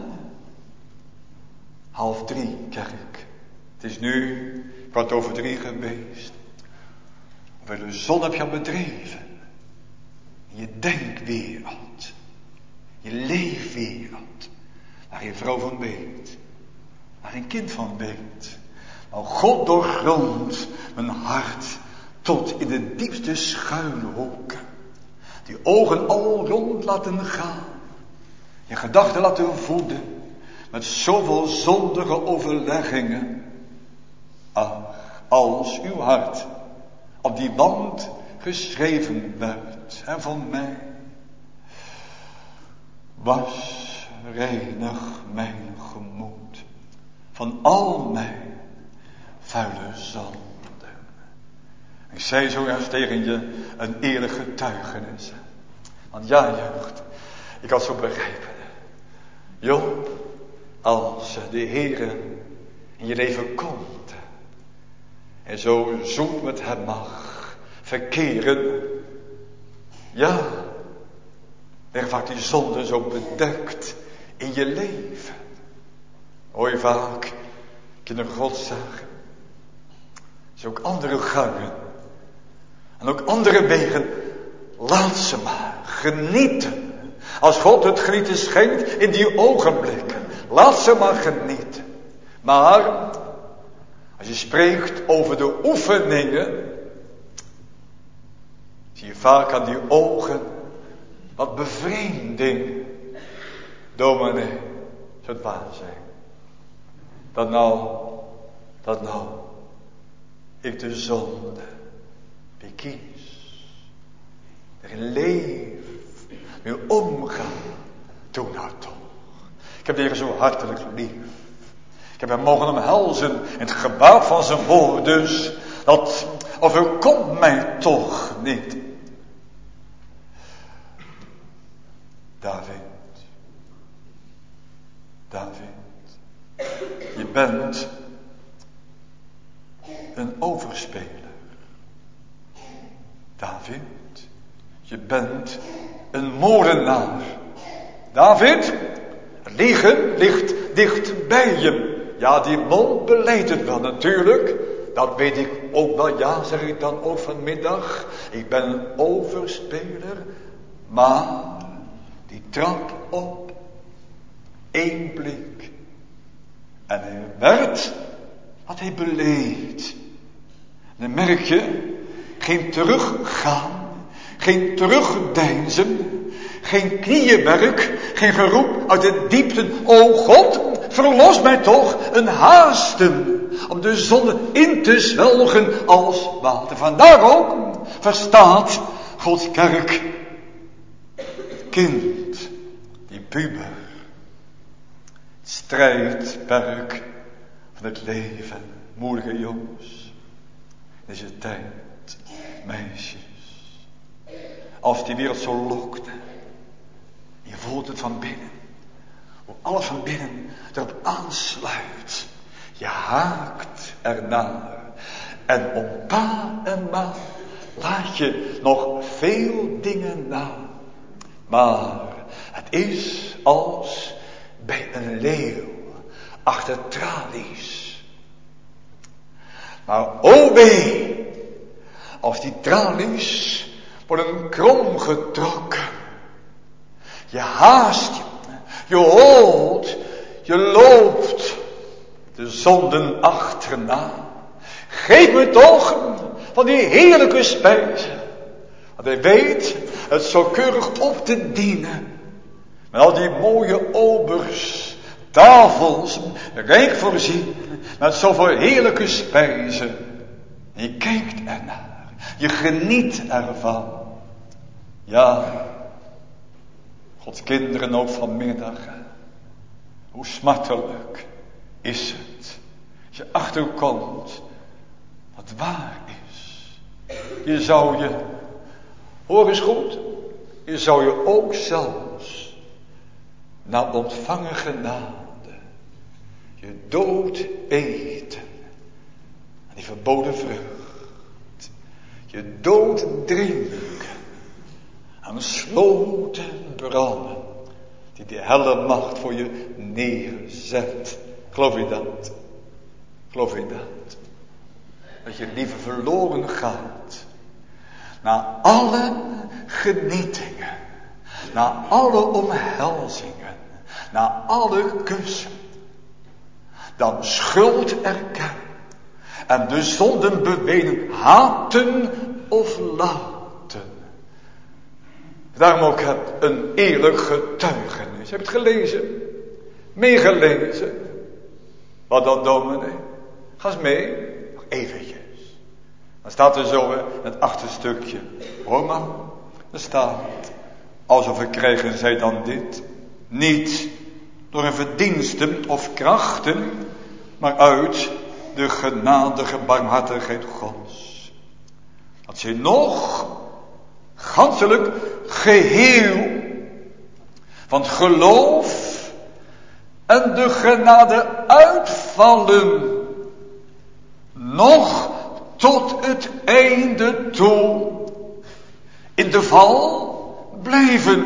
2:30 kerk. Het is nu 2:15 geweest. Hoeveel zon heb je al bedreven? In je denkwereld. Je leefwereld. Waar geen vrouw van weet. Waar geen kind van weet. Maar God doorgrondt mijn hart tot in de diepste schuilhoeken. Die ogen al rond laten gaan. Je gedachten laten voeden. Met zoveel zondige overleggingen. Ach, als uw hart op die wand geschreven werd. En van mij. Was reinig mijn gemoed. Van al mijn vuile zonden. Ik zei zo eens tegen je een eerlijk getuigenis. Want ja, jeugd, ik had zo begrepen. Joh, als de Heere in je leven komt. En zo zoet met hem mag verkeren. Ja, er vaak die zonde zo bedekt in je leven. Hoor je vaak kinderen God zeggen. Dus ook andere gangen. En ook andere wegen. Laat ze maar genieten. Als God het genieten schenkt in die ogenblikken. Laat ze maar genieten. Maar als je spreekt over de oefeningen. Zie je vaak aan die ogen wat bevreemding. Dominee, zou het waar zijn? Dat nou, ik de zonde bekies. Erin leef, nu omgaan, doe nou toch. Ik heb de Heer zo hartelijk lief. Ik heb hem mogen omhelzen in het gebaar van zijn woord. Dus dat overkomt mij toch niet. David, je bent een overspeler. David, je bent een moordenaar. David, liegen ligt dicht bij je. Ja, die mond beleidt het wel natuurlijk. Dat weet ik ook wel. Ja, zeg ik dan ook vanmiddag. Ik ben een overspeler. Maar die trap op. 1 blik. En hij werd wat hij beleed. Dan merk je. Geen teruggaan. Geen terugdeinzen. Geen knieënwerk. Geen geroep uit de diepten. O God, verlos mij toch een haasten. Om de zonde in te zwelgen als water. Vandaar ook verstaat Gods kerk. Het kind. Die puber. Het strijdperk van het leven. Moedige jongens. Deze tijd. Meisjes. Als die wereld zo lokte. Je voelt het van binnen. Hoe alles van binnen erop aansluit. Je haakt ernaar. En om pa en ma laat je nog veel dingen na. Maar het is als bij een leeuw achter tralies. Maar o wee, als die tralies worden kromgetrokken. Je haast je, je holt, je loopt de zonden achterna. Geef me toch van die heerlijke spijzen. Want hij weet het zo keurig op te dienen. Met al die mooie obers, tafels, rijk voorzien. Met zoveel heerlijke spijzen. En je kijkt ernaar. Je geniet ervan. Ja, Gods kinderen ook vanmiddag. Hoe smartelijk is het je achterkomt wat waar is. Je zou je, hoor eens goed, je zou je ook zelfs na ontvangen genade je dood eten aan die verboden vrucht. Je dood drinken aan sloten brannen die de helle macht voor je neerzet. Geloof je dat? Geloof je dat? Dat je liever verloren gaat na alle genietingen, na alle omhelzingen, na alle kussen, dan schuld erkennen en de zonden bewenen, haten of laten. Daarom ook heb een eerlijk getuigenis. Heb je het gelezen? Meegelezen? Wat dan, dominee? Ga eens mee. Nog eventjes. Dan staat er zo in het achterstukje. Hoor maar. Er staat. Alsof verkrijgen zij dan dit. Niet door hun verdiensten of krachten. Maar uit de genadige barmhartigheid Gods. Dat zij nog ganselijk geheel van het geloof en de genade uitvallen, nog tot het einde toe in de val blijven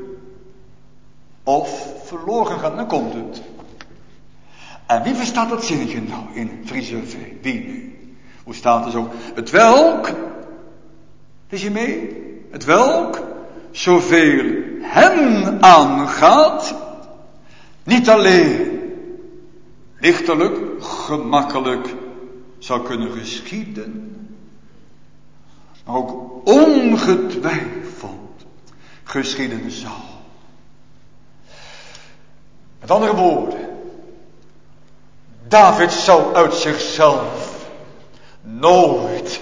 of verloren gaan. Dan komt het. En wie verstaat dat zinnetje nou in Friese V? Wie nu? Hoe staat er zo? Het welk, lees je mee? Het welk, zoveel hen aangaat, niet alleen lichtelijk, gemakkelijk zou kunnen geschieden, maar ook ongetwijfeld geschieden zal. Met andere woorden, David zou uit zichzelf nooit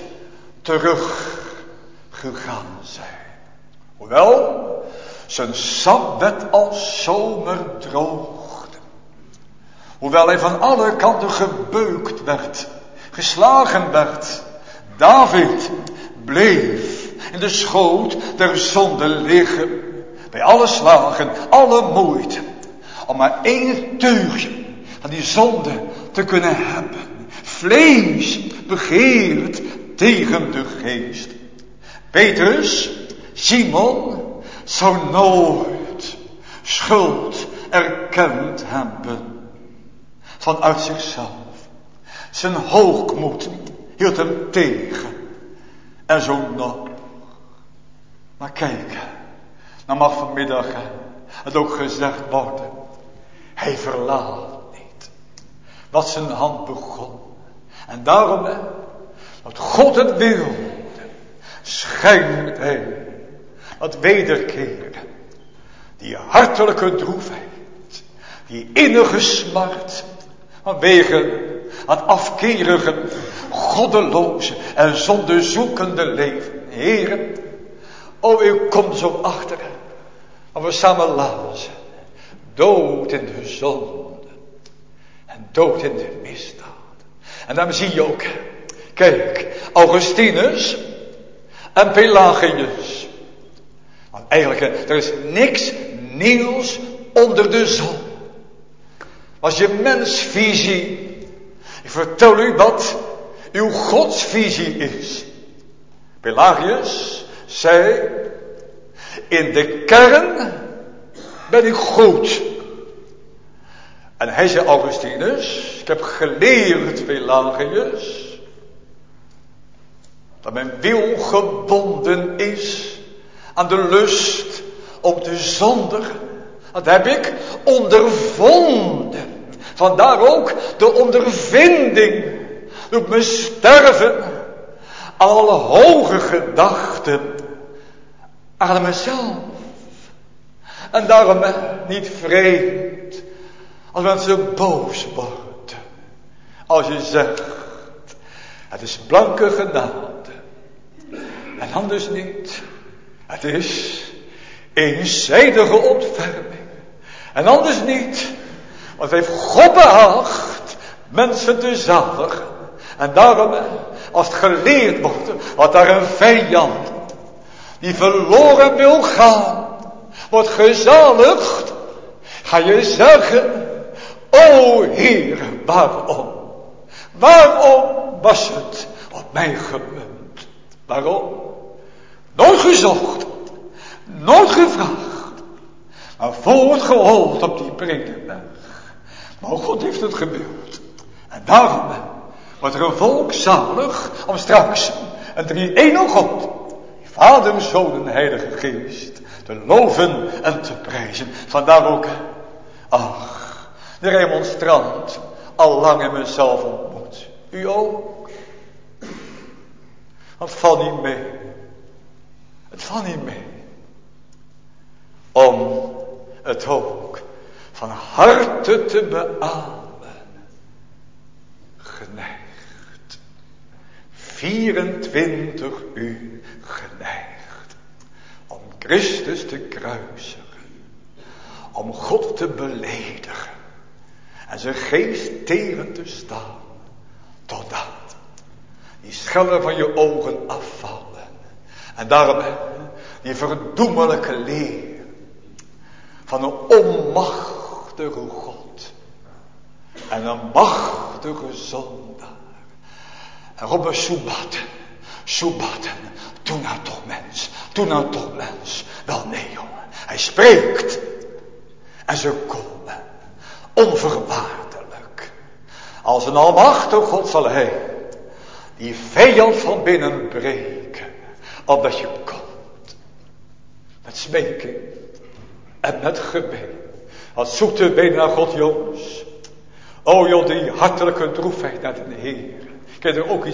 teruggegaan zijn. Hoewel zijn Sabbat als zomer droogde. Hoewel hij van alle kanten gebeukt werd, geslagen werd. David bleef in de schoot der zonde liggen. Bij alle slagen, alle moeite. Om maar één teugje van die zonde te kunnen hebben. Vlees begeert tegen de geest. Petrus, Simon, zou nooit schuld erkend hebben. Vanuit zichzelf. Zijn hoogmoed hield hem tegen. En zo nog. Maar kijk, dan mag vanmiddag het ook gezegd worden. Hij verlaat niet wat zijn hand begon. En daarom, dat God het wilde, schenkt hij dat wederkeren. Die hartelijke droefheid, die innige smart, vanwege het afkerige, goddeloze en zondezoekende leven. Heren, u komt zo achter, als we samen lazen. Dood in de zonde en dood in de misdaad. En dan zie je ook, kijk, Augustinus en Pelagius. Want eigenlijk, er is niks nieuws onder de zon. Als je mensvisie, ik vertel u wat uw godsvisie is. Pelagius zei, in de kern ben ik goed. En hij zei, Augustinus, ik heb geleerd, Pelagius, dat mijn wil gebonden is aan de lust om te zondigen. Dat heb ik ondervonden. Vandaar ook de ondervinding doet me sterven aan alle hoge gedachten aan mezelf. En daarom niet vreemd als mensen boos worden. Als je zegt, het is blanke genade. En anders niet. Het is eenzijdige ontferming. En anders niet. Want heeft God behaagd mensen te zaligen. En daarom, als het geleerd wordt, wat daar een vijand die verloren wil gaan, wordt gezaligd, ga je zeggen, o Heer, waarom? Waarom was het op mij gemunt? Waarom? Nooit gezocht, nooit gevraagd, maar voortgehold op die Predenberg. Maar God heeft het gebeurd. En daarom wordt er een volk zalig om straks een drie-ene God, Vader, Zoon en Heilige Geest, te loven en te prijzen. Vandaar ook, ach, de remonstrant, al lang in mezelf ontmoet. U ook? Het valt niet mee. Het valt niet mee. Om het ook van harte te beamen. Geneigd. 24 uur geneigd. Om Christus te kruisigen. Om God te beledigen. En zijn geest tegen te staan. Totdat die schellen van je ogen afvallen. En daarom die verdoemelijke leer van een onmachtige God. En een machtige zondaar. En Robert Soebatten, doe nou toch mens. Wel nee jongen, hij spreekt. En ze komen, onverwaardelijk. Als een almachtige God zal hij die vijand van binnen breken. Opdat je komt. Met smeking. En met gebed. Wat zoekt de benen naar God, jongens. O joh, die hartelijke droefheid naar de Heer. Ik heb er ook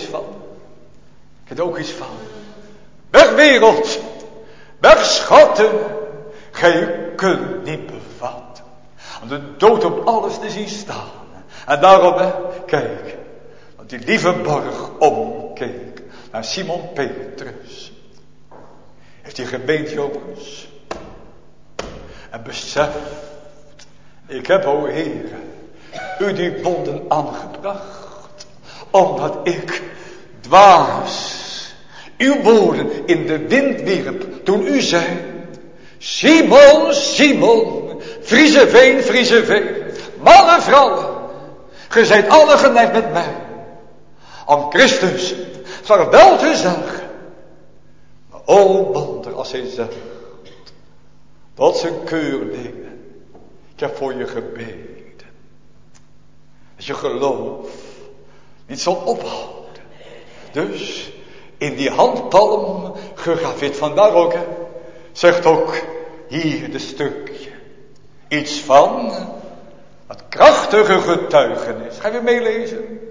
iets van. Weg wereld. Weg schatten. Gij kunt niet bevatten. Om de dood op alles te zien staan. En daarom, kijk. Want die lieve borg omkeek naar Simon Petrus. Heeft hij gemeend, jongens. En beseft. Ik heb, o Heer, u die wonden aangebracht. Omdat ik dwaas uw woorden in de wind wierp. Toen u zei. Simon, Simon. Friezeveen. Mannen, vrouwen. Ge zijt alle geneigd met mij. Om Christus vaarwel te zeggen. Maar o wonder als hij zegt. Tot zijn keurlingen. Ik heb voor je gebeden. Dat je geloof niet zal ophouden. Dus in die handpalm gegraveerd. Vandaar ook, zegt ook hier de stukje. Iets van het krachtige getuigenis. Ga je weer meelezen?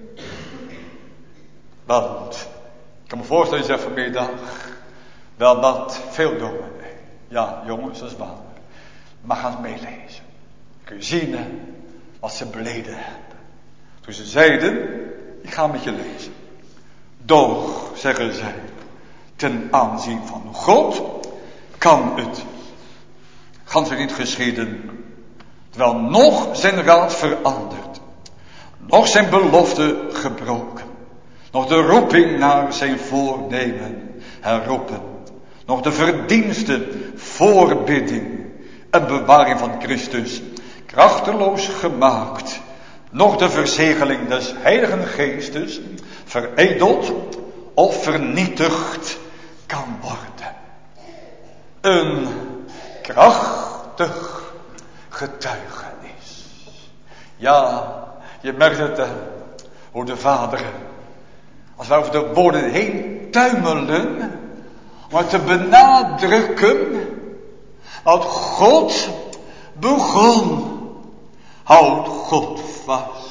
Want ik kan me voorstellen, je zegt vanmiddag. Wel wat, veel dominee. Ja, jongens, dat is waar. Maar ga eens meelezen. Kun je zien wat ze beleden hebben. Toen ze zeiden, ik ga met je lezen. Doch, zeggen zij, ten aanzien van God kan het ganse niet geschieden. Terwijl nog zijn raad verandert. Nog zijn belofte gebroken. Nog de roeping naar zijn voornemen herroepen. Nog de verdiensten, voorbidding en bewaring van Christus krachteloos gemaakt. Nog de verzegeling des Heiligen Geestes veredeld of vernietigd kan worden. Een krachtig getuigenis. Ja, je merkt het hoe de Vader, als wij over de woorden heen tuimelen, om te benadrukken wat God begon, houdt God vast.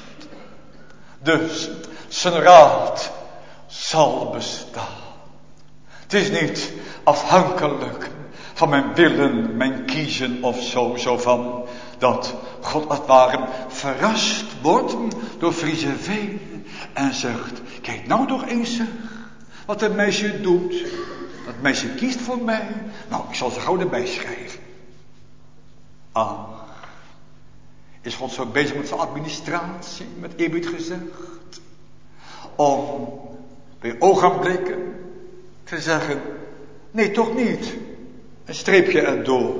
Dus zijn raad zal bestaan. Het is niet afhankelijk van mijn willen, mijn kiezen of zo van dat God als het ware verrast wordt door Friezeveen en zegt, kijk nou toch eens wat het meisje doet. Dat meisje kiest voor mij. Nou, ik zal ze gauw erbij schrijven. Is God zo bezig met zijn administratie, met eerbied gezegd, om bij ogenblikken te zeggen, nee toch niet, een streepje erdoor.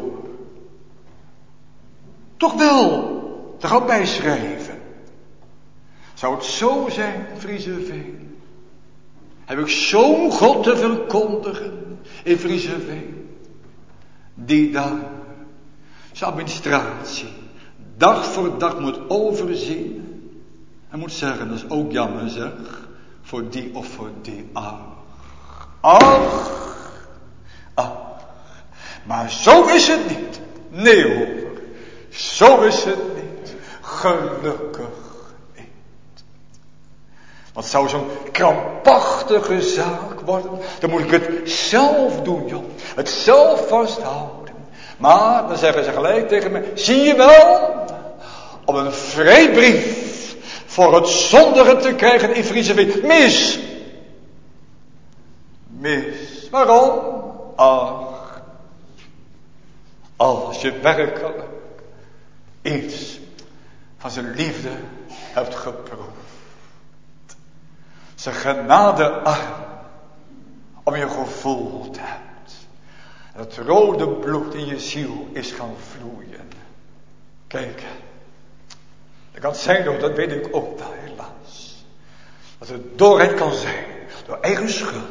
Toch wel, er gaat bijschrijven. Zou het zo zijn, Vriezeveen? Heb ik zo'n God te verkondigen in Vriezeveen, die daar zijn administratie dag voor dag moet overzien. En moet zeggen, dat is ook jammer zeg, voor die of voor die. Ach. Maar zo is het niet. Nee hoor, zo is het niet. Gelukkig niet. Wat zou zo'n krampachtige zaak worden? Dan moet ik het zelf doen, joh. Het zelf vasthouden. Maar, dan zeggen ze gelijk tegen me, zie je wel, om een vrijbrief voor het zondigen te krijgen in Vriezeveen. Mis. Waarom? Ach, als je werkelijk iets van zijn liefde hebt geproefd. Zijn genadearm om je gevoeld hebt. En het rode bloed in je ziel is gaan vloeien. Kijk, dat kan zijn hoor, dat weet ik ook wel helaas. Dat het doorheen kan zijn, door eigen schuld.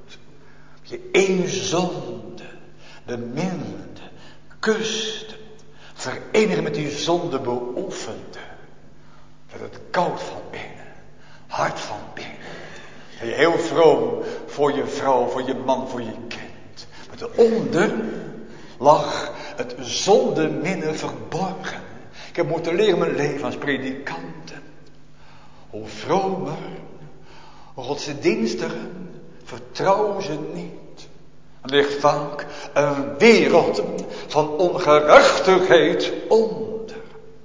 Je één zonde, beminde, kuste, verenigen met die zonde beoefende. Dat het koud van binnen, hard van binnen. Dat je heel vroom voor je vrouw, voor je man, voor je kind. Maar daaronder lag het zondeminnen verborgen. Ik heb moeten leren mijn leven als predikant. Hoe vromer, hoe godsdienstiger, vertrouw ze niet. Er ligt vaak een wereld van ongerechtigheid onder.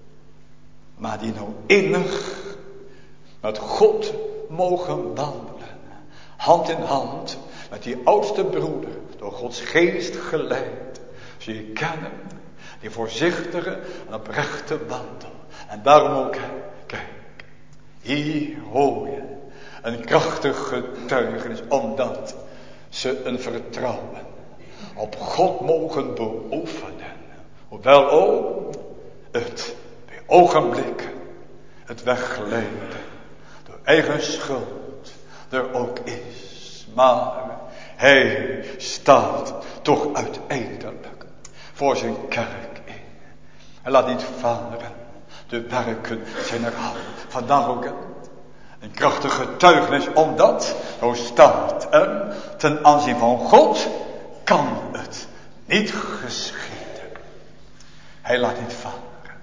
Maar die nou innig met God mogen wandelen. Hand in hand met die oudste broeder, door Gods geest geleid. Zie je kennen, die voorzichtige en oprechte wandel. En daarom ook, kijk, hier hoor je een krachtig getuigenis, omdat ze een vertrouwen op God mogen beoefenen. Hoewel ook het bij ogenblikken het wegglijden door eigen schuld er ook is. Maar hij staat toch uiteindelijk voor zijn kerk in. Hij laat niet varen. De werken zijn er al. Vandaag ook een krachtig getuigenis, omdat, zo staat er, ten aanzien van God kan het niet geschieden. Hij laat niet varen.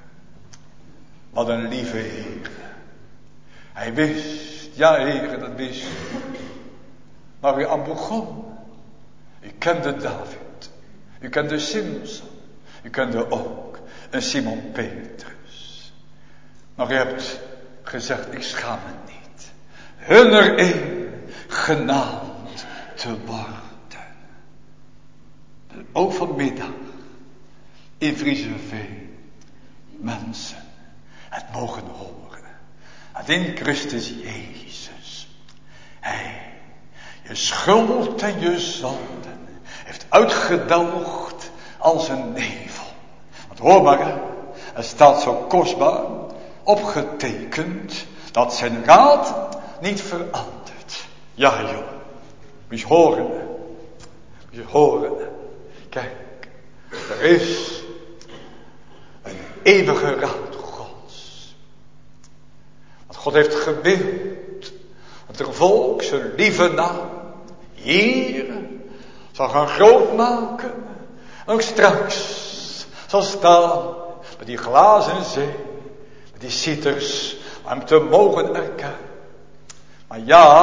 Wat een lieve Heer. Hij wist, ja Heer, dat wist. Maar wie aan begon. U kende David. U kende Simson. U kende ook een Simon Petrus. Maar u hebt gezegd, ik schaam me niet. Hunner in genaamd te worden. Ook vanmiddag in Vriezeveen. Mensen het mogen horen. Dat in Christus Jezus. Hij je schuld en je zonden heeft uitgedoogd als een nevel. Want hoor maar, er staat zo kostbaar opgetekend dat zijn raad niet verandert. Ja joh, moet je horen. Moet je horen. Kijk, er is een eeuwige raad Gods. Want God heeft gewild dat er volk zijn lieve naam hier zal gaan grootmaken. En ook straks zal staan met die glazen zee, met die cieters, om hem te mogen erkennen. Maar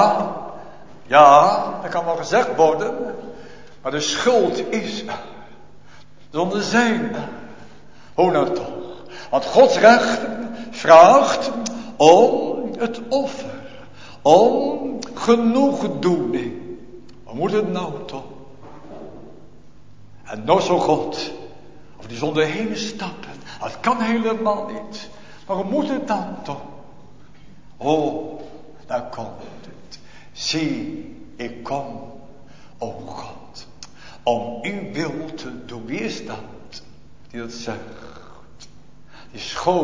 ja, dat kan wel gezegd worden, maar de schuld is er. De zonden zijn er. Hoe nou toch? Want Gods recht vraagt om het offer, om genoegdoening. Hoe moet het nou toch? En nou zal God over die zonde heen stappen. Dat kan helemaal niet. Maar hoe moet het dan toch? Oh, daar komt het. Zie, ik kom, o God, om uw wil te doen. Wie is dat die dat zegt? Die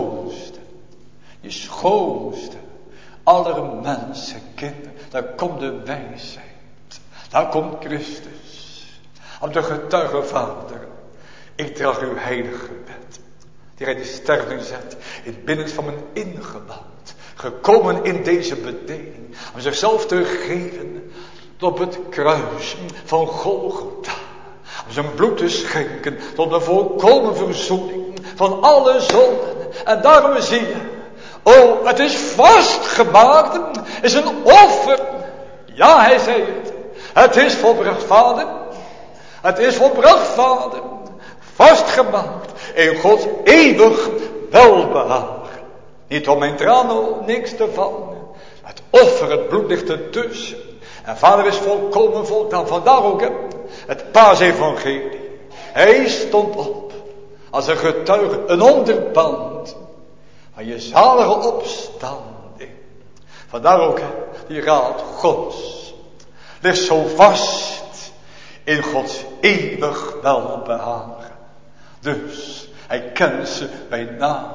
schoonste aller mensen, kinderen. Daar komt de wijsheid. Daar komt Christus. Op de getuige Vader. Ik draag uw heilige wet. Die hij de sterven zet in het binnenste van mijn ingewand. Gekomen in deze bedeling. Om zichzelf te geven op het kruis van Golgotha. Om zijn bloed te schenken tot de volkomen verzoening van alle zonden. En daarom zie je. Oh, het is vastgemaakt. Is een offer. Ja, hij zei het. Het is volbracht, Vader. Het is volbracht, Vader. Vastgemaakt in Gods eeuwig welbehagen. Niet om mijn tranen niks te vallen. Het offer, het bloed ligt ertussen. En Vader is volkomen voldaan. Vandaar ook het paasevangelie. Hij stond op als een getuige, een onderpand van je zalige opstanding. Vandaar ook die raad Gods ligt zo vast in Gods eeuwig welbehagen. Dus hij kent ze bij naam.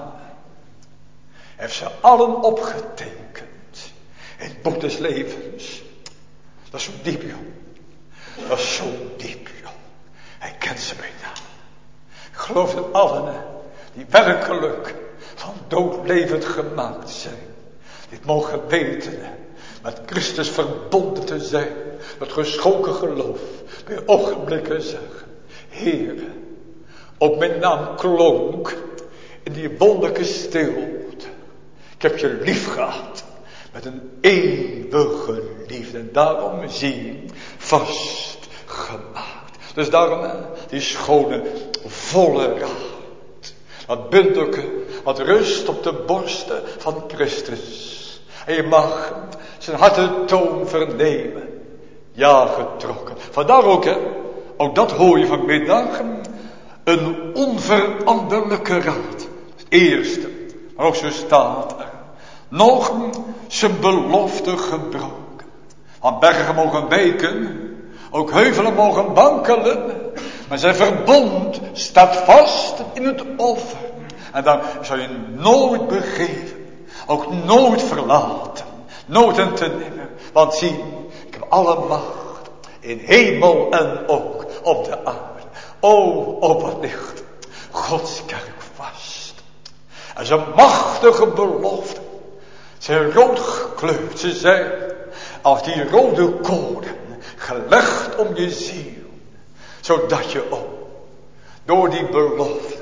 Hij heeft ze allen opgetekend in het boek des levens. Dat is zo diep, joh. Dat is zo diep, joh. Hij kent ze bij naam. Ik geloof dat allen die werkelijk van dood levend gemaakt zijn. Dit mogen weten. Met Christus verbonden te zijn. Met geschonken geloof. Bij ogenblikken zeggen. Heere. Op mijn naam klonk. In die wonderlijke stilte. Ik heb je lief gehad. Met een eeuwige liefde. En daarom zie je vastgemaakt. Dus daarom die schone volle raad. Dat bundelke wat rust op de borsten van Christus. En je mag zijn hartentoon vernemen. Ja, getrokken. Vandaar ook dat hoor je vanmiddag. Een onveranderlijke raad. Het eerste. Maar ook zo staat er. Nog zijn belofte gebroken. Want bergen mogen wijken. Ook heuvelen mogen wankelen. Maar zijn verbond staat vast in het offer. En dan zou je nooit begeven. Ook nooit verlaten. Nooit en te nimmer. Want zie, ik heb alle macht. In hemel en ook op de aarde. O, op wat ligt Gods kerk vast. En zijn machtige belofte. Zijn rood gekleurd. Ze zijn als die rode koorden. Gelegd om je ziel. Zodat je ook door die belofte.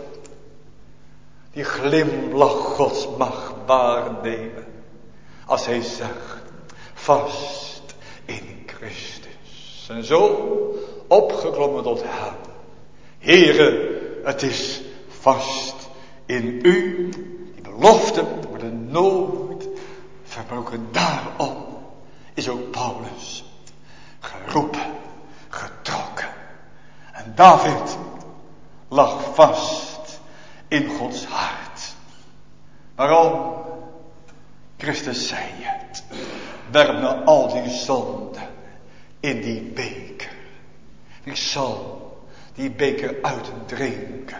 Die glimlach Gods mag waarnemen. Als hij zegt. Vast in Christus. En zo opgeklommen tot hem. Heere, het is vast in u. Die beloften worden nooit verbroken. Daarom is ook Paulus geroepen, getrokken. En David lag vast in Gods hart. Waarom? Christus zei het. Werp nou al die zonden in die beker. Ik zal die beker uitdrinken.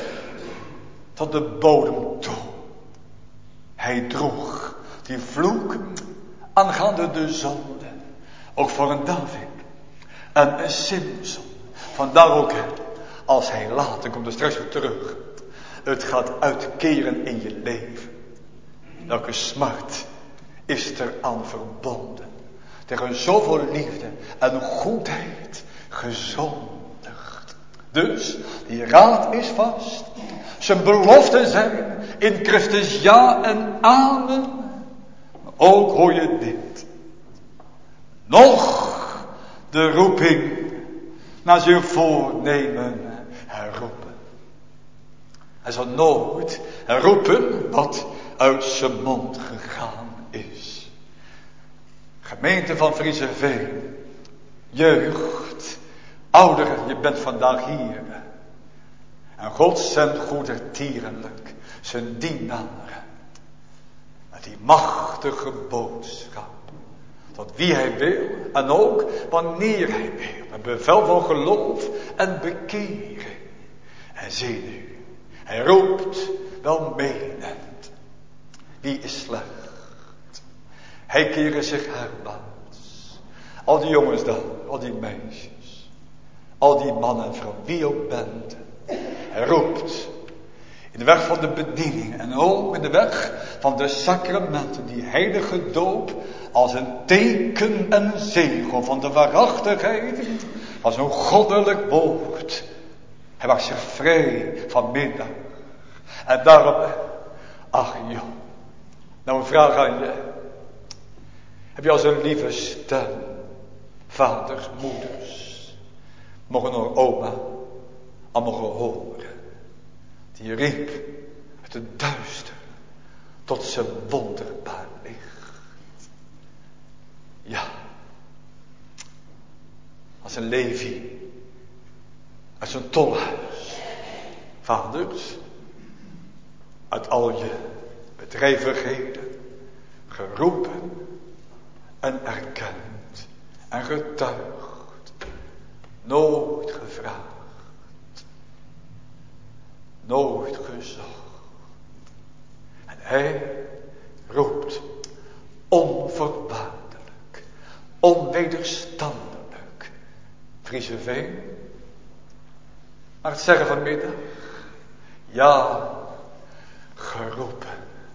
Tot de bodem toe. Hij droeg die vloek aangaande de zonde. Ook voor een David. En een Simson. Vandaar ook als hij later komt er straks weer terug. Het gaat uitkeren in je leven. Welke smart is er aan verbonden. Tegen zoveel liefde en goedheid gezondigd. Dus die raad is vast. Zijn beloften zijn in Christus ja en amen. Maar ook hoor je dit. Nog de roeping naar zijn voornemen herroepen. Hij zal nooit herroepen wat uit zijn mond gegaan is. Gemeente van Frieseveen, jeugd, ouderen, je bent vandaag hier. En God zendt goedertierenlijk zijn dienaren die machtige boodschap. Tot wie hij wil en ook wanneer hij wil. Een bevel van geloof en bekering. En zie nu, hij roept welmenend. Wie is slecht? Hij keren zich herwaarts. Al die jongens daar, al die meisjes. Al die mannen en vrouwen, wie ook bent. Hij roept. In de weg van de bediening en ook in de weg van de sacramenten. Die heilige doop als een teken en zegel van de waarachtigheid van zo'n goddelijk woord. Hij maakt zich vrij vanmiddag. En daarom, ach joh, nou een vraag aan je. Heb je als een lieve stem, vaders, moeders, mogen nog oma, al mogen horen. Die riep uit het duister tot zijn wonderbaar licht. Ja, als een Levi uit zijn tolhuis. Vaders, uit al je bedrijvigheden, geroepen en erkend en getuigd, nooit gevraagd. Nooit gezocht. En hij roept onvoorwaardelijk, onwederstandelijk. Frieseveen. Maar het zeggen vanmiddag. Ja, geroepen.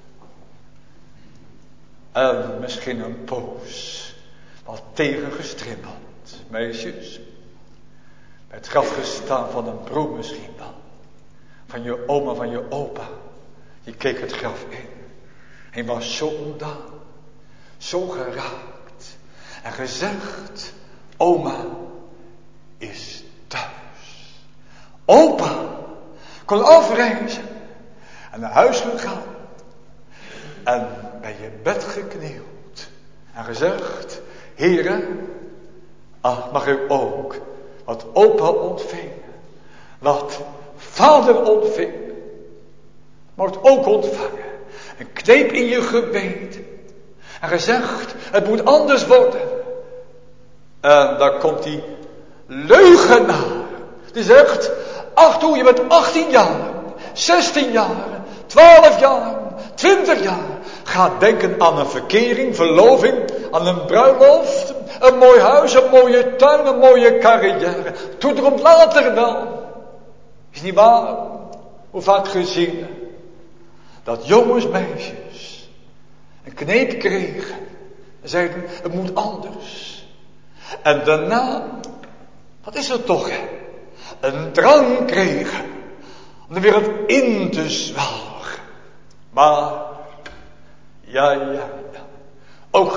En misschien een poos wat tegengestribbeld. Meisjes. Bij het graf gestaan van een broer misschien dan. Van je oma, van je opa. Die keek het graf in. Hij was zo ontdaan. Zo geraakt. En gezegd. Oma is thuis. Opa kon afreizen. En naar huis gegaan. En bij je bed geknield. En gezegd. Heren. Ach, mag u ook. Wat opa ontving. Wat vader ontving, wordt ook ontvangen. Een kneep in je geweten. En gezegd, het moet anders worden. En daar komt die leugenaar. Die zegt, ach toe, je bent 18 jaar, 16 jaar, 12 jaar, 20 jaar. Ga denken aan een verkering, verloving, aan een bruiloft, een mooi huis, een mooie tuin, een mooie carrière. Doe erom later wel. Is niet waar? Hoe vaak gezien dat jongens, meisjes een kneep kregen en zeiden het moet anders. En daarna, wat is er toch? Een drang kregen om de wereld in te zwalgen. Maar, ja, ook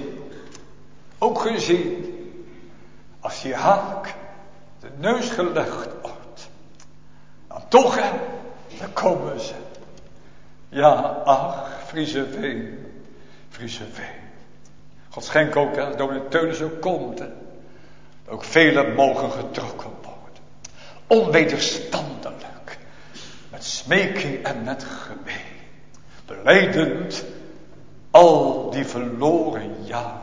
gezien, als die haak de neus gelegd wordt. Dan toch, dan komen ze. Ja, ach, Frieseveen. God schenk ook, als dominee Teunis ook komt, ook velen mogen getrokken worden. Onwederstandelijk. Met smeking en met gebed. Belijdend al die verloren jaren.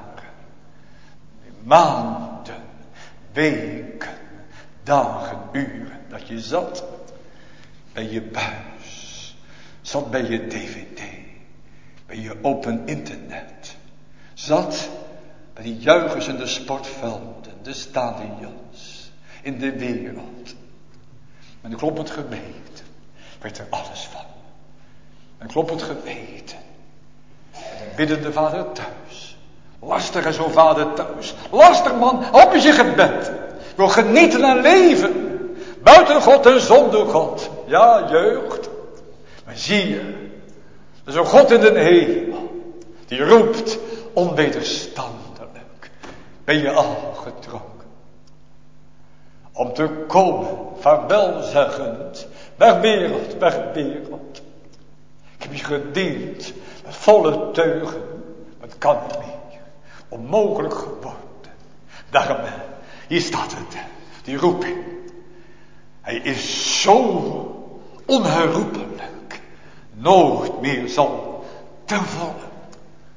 Maanden, weken, dagen, uren. Dat je zat bij je buis. Zat bij je DVD. Bij je open internet. Zat bij die juichers in de sportvelden. De stadions. In de wereld. Met een kloppend geweten. Weet er alles van. Een kloppend geweten. Met een biddende vader thuis. Lastig en zo'n vader thuis. Lastig man, op je gebed. Wil genieten en leven. Buiten God en zonder God. Ja, jeugd. Maar zie je. Er is een God in de hemel. Die roept onwederstandelijk. Ben je al getrokken. Om te komen. Vaarwel zeggend. Weg wereld, weg wereld. Ik heb je gediend. Met volle teugen. Maar het kan niet meer. Onmogelijk geworden. Daarom, hier staat het. Die roeping. Hij is zo onherroepelijk. Nooit meer zal ten volle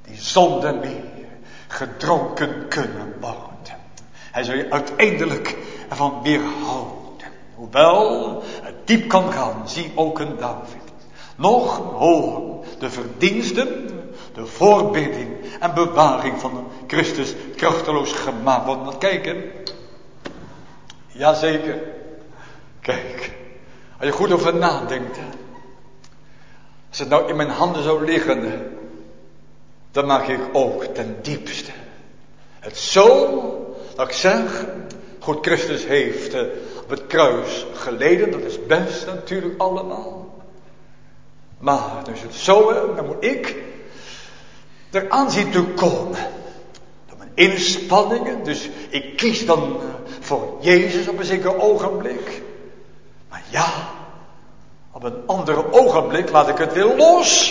die zonder meer gedronken kunnen worden. Hij zal je uiteindelijk ervan weerhouden. Hoewel het diep kan gaan, zie ook een David. Nog horen de verdiensten, de voorbidding en bewaring van Christus krachteloos gemaakt worden. Want kijken, jazeker, kijk, als je goed over nadenkt, hè, als het nou in mijn handen zou liggen, dan maak ik ook ten diepste het zo dat ik zeg, goed, Christus heeft op het kruis geleden, dat is best natuurlijk allemaal. Maar dus het zo, dan moet ik eraan zien te komen. Door mijn inspanningen, dus ik kies dan voor Jezus op een zeker ogenblik. Maar ja, op een andere ogenblik laat ik het weer los.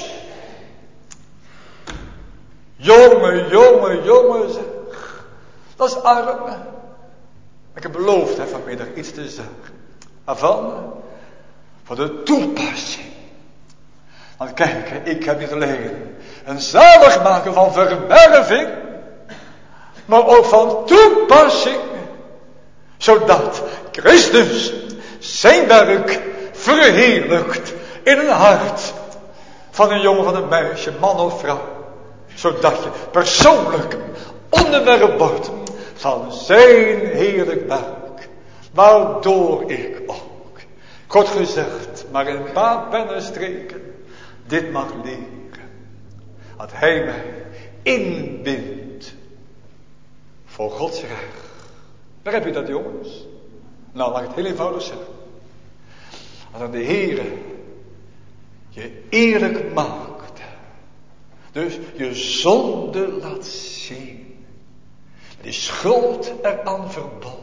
Jongen, zeg. Dat is arm. Ik heb beloofd vanmiddag iets te zeggen. Waarvan? Voor de toepassing. Want kijk, ik heb niet alleen een zaligmaker van verwerving, maar ook van toepassing. Zodat Christus zijn werk verheerlijkt in een hart van een jongen, van een meisje, man of vrouw. Zodat je persoonlijk onderwerp wordt van zijn heerlijk werk. Waardoor ik ook, kort gezegd, maar in een paar pennenstreken dit mag leren. Dat hij mij inbindt voor Gods recht. Waar heb je dat, jongens? Nou, laat ik het heel eenvoudig zeggen. Als de Heere je eerlijk maakt, dus je zonde laat zien, die schuld eraan verbonden,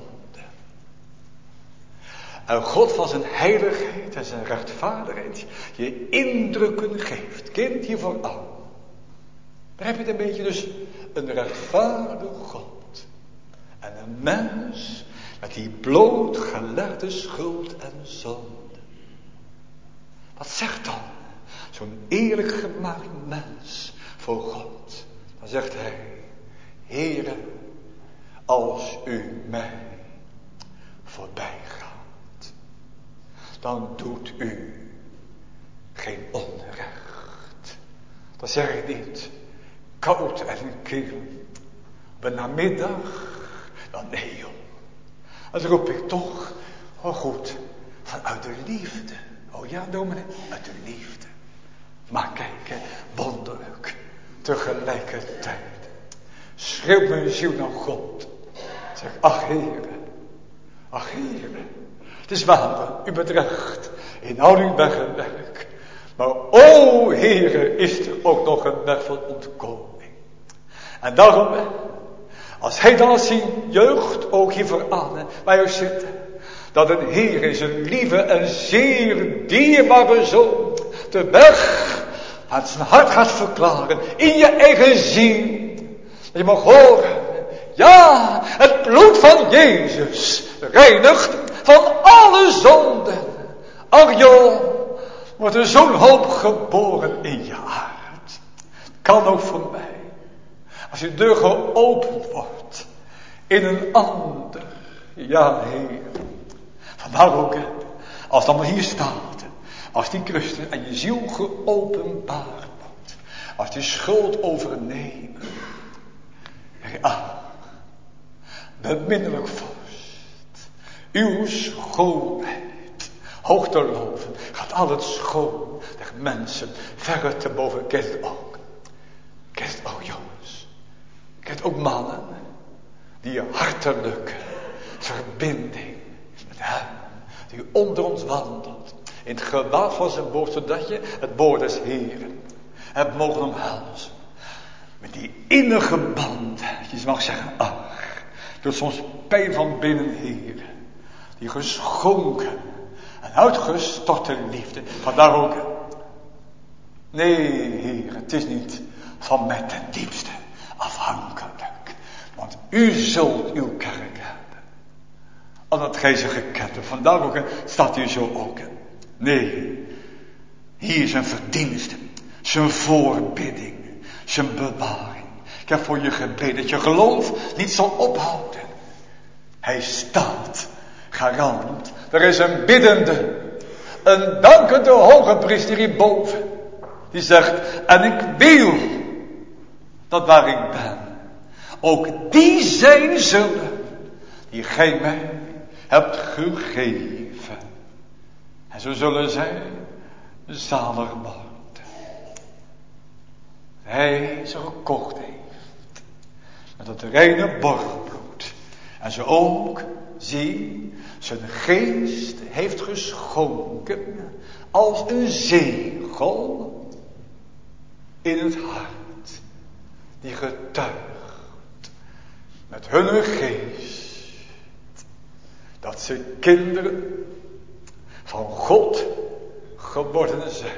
en God van zijn heiligheid en zijn rechtvaardigheid je indrukken geeft, kind je vooral. Daar heb je het een beetje, dus een rechtvaardige God en een mens met die blootgelegde schuld en zonde. Wat zegt dan zo'n eerlijk gemaakt mens voor God? Dan zegt hij: Heere, als u mij voorbij gaat, dan doet u geen onrecht. Dat zeg ik niet koud en kil op een namiddag. Dan nee, joh. Dat roep ik toch, oh goed, vanuit de liefde. Oh ja, dominee, uit de liefde. Maar kijk, wonderlijk, tegelijkertijd schreeuwt mijn ziel naar God. Zeg, ach Heere, het is waar, u bent recht in al uw weg en werk. Maar o Heere, is er ook nog een weg van ontkoming. En daarom, als hij dan als zijn jeugd ook hier vooraan bij u zit, dat een Heer is een lieve en zeer dierbare zoon de weg uit zijn hart gaat verklaren in je eigen ziel. Dat je mag horen, ja, het bloed van Jezus reinigt van alle zonden. Ach joh, wordt er zo'n hoop geboren in je hart. Kan ook voor mij. Als je deur geopend wordt in een ander, ja Heer. Vandaar ook, als dan maar hier staat, als die Christus en je ziel geopenbaard wordt, als die schuld overnemen, ja, beminnelijk vorst, uw schoonheid hoog te loven, gaat al het schoon der mensen verre te boven. Kent ook jongens, kent ook mannen, die hartelijke verbinding met hem, die onder ons wandelt, in het gewaad van zijn woord, zodat je het woord des Heeren hebt mogen omhelzen. Met die innige band, je mag zeggen, ach, doet soms pijn van binnen, Heer. Die geschonken en uitgestorte liefde. Vandaar ook, nee, Heer, het is niet van mij ten diepste afhankelijk. Want u zult uw kerk hebben. Omdat gij ze gekend hebt. Vandaar ook, staat hier zo ook. Nee, hier zijn verdiensten, zijn voorbidding, zijn bewaring. Ik heb voor je gebeden dat je geloof niet zal ophouden. Hij staat garant. Er is een biddende, een dankende hoge priester hierboven. Die zegt, en ik wil dat waar ik ben, ook die zijn zullen die gij mij hebt gegeven. En zo zullen zij zalig worden. Hij ze gekocht heeft met het reine borgbloed. En ze ook, zie, zijn geest heeft geschonken als een zegel in het hart. Die getuigt met hun geest dat ze kinderen van God geworden zijn.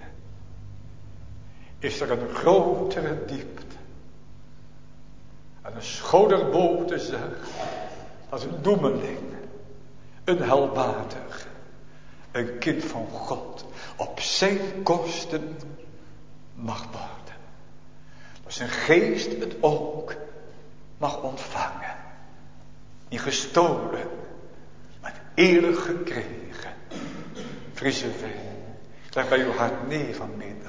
Is er een grotere diepte en een schoner boven te zeggen dat een doemeling, een helwaardig, een kind van God op zijn kosten mag worden. Dat zijn geest het ook mag ontvangen. Niet gestolen, maar eerlijk gekregen. Friese veen, ik leg bij uw hart neer vanmiddag.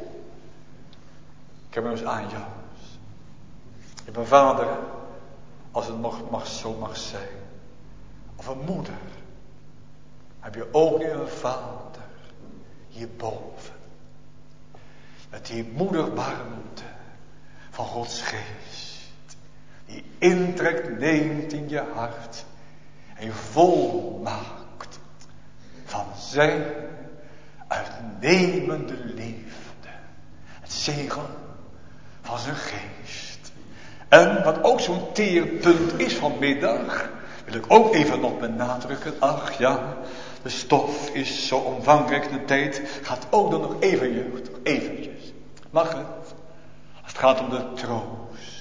Ik heb hem eens aan jou. Je bent vader, als het zo mag zijn. Of een moeder. Heb je ook niet een vader hierboven. Met die moederwarmte van Gods geest. Die intrek neemt in je hart. En je vol maakt van zijn uitnemende liefde. Het zegel van zijn geest. En wat ook zo'n teerpunt is vanmiddag, wil ik ook even nog benadrukken. Ach ja, de stof is zo omvangrijk, de tijd gaat ook dan nog even jeugd. Eventjes. Mag het? Als het gaat om de troost.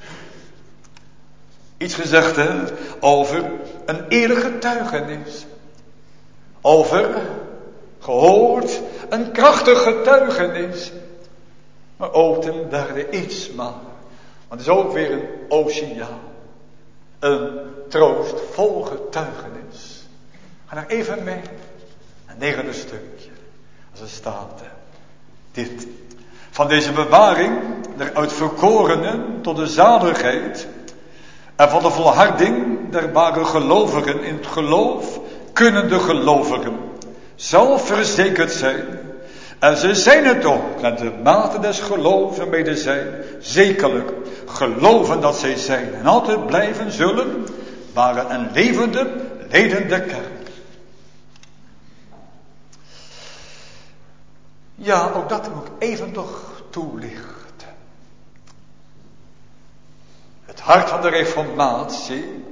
Iets gezegd over een eerlijk getuigenis. Over, gehoord, een krachtig getuigenis. Maar ook ten derde iets maar. Want het is ook weer een oceaan. Een troostvol getuigenis. Ga nou even mee. Een negende stukje. Als er staat dit. Van deze bewaring der uitverkorenen tot de zaligheid. En van de volharding der ware gelovigen in het geloof kunnen de gelovigen zelf verzekerd zijn. En ze zijn het ook, naar de mate des geloofs waarmee zij zekerlijk geloven dat zij zijn. En altijd blijven zullen, waren een levende leden der kerk. Ja, ook dat moet ik even toch toelichten. Het hart van de reformatie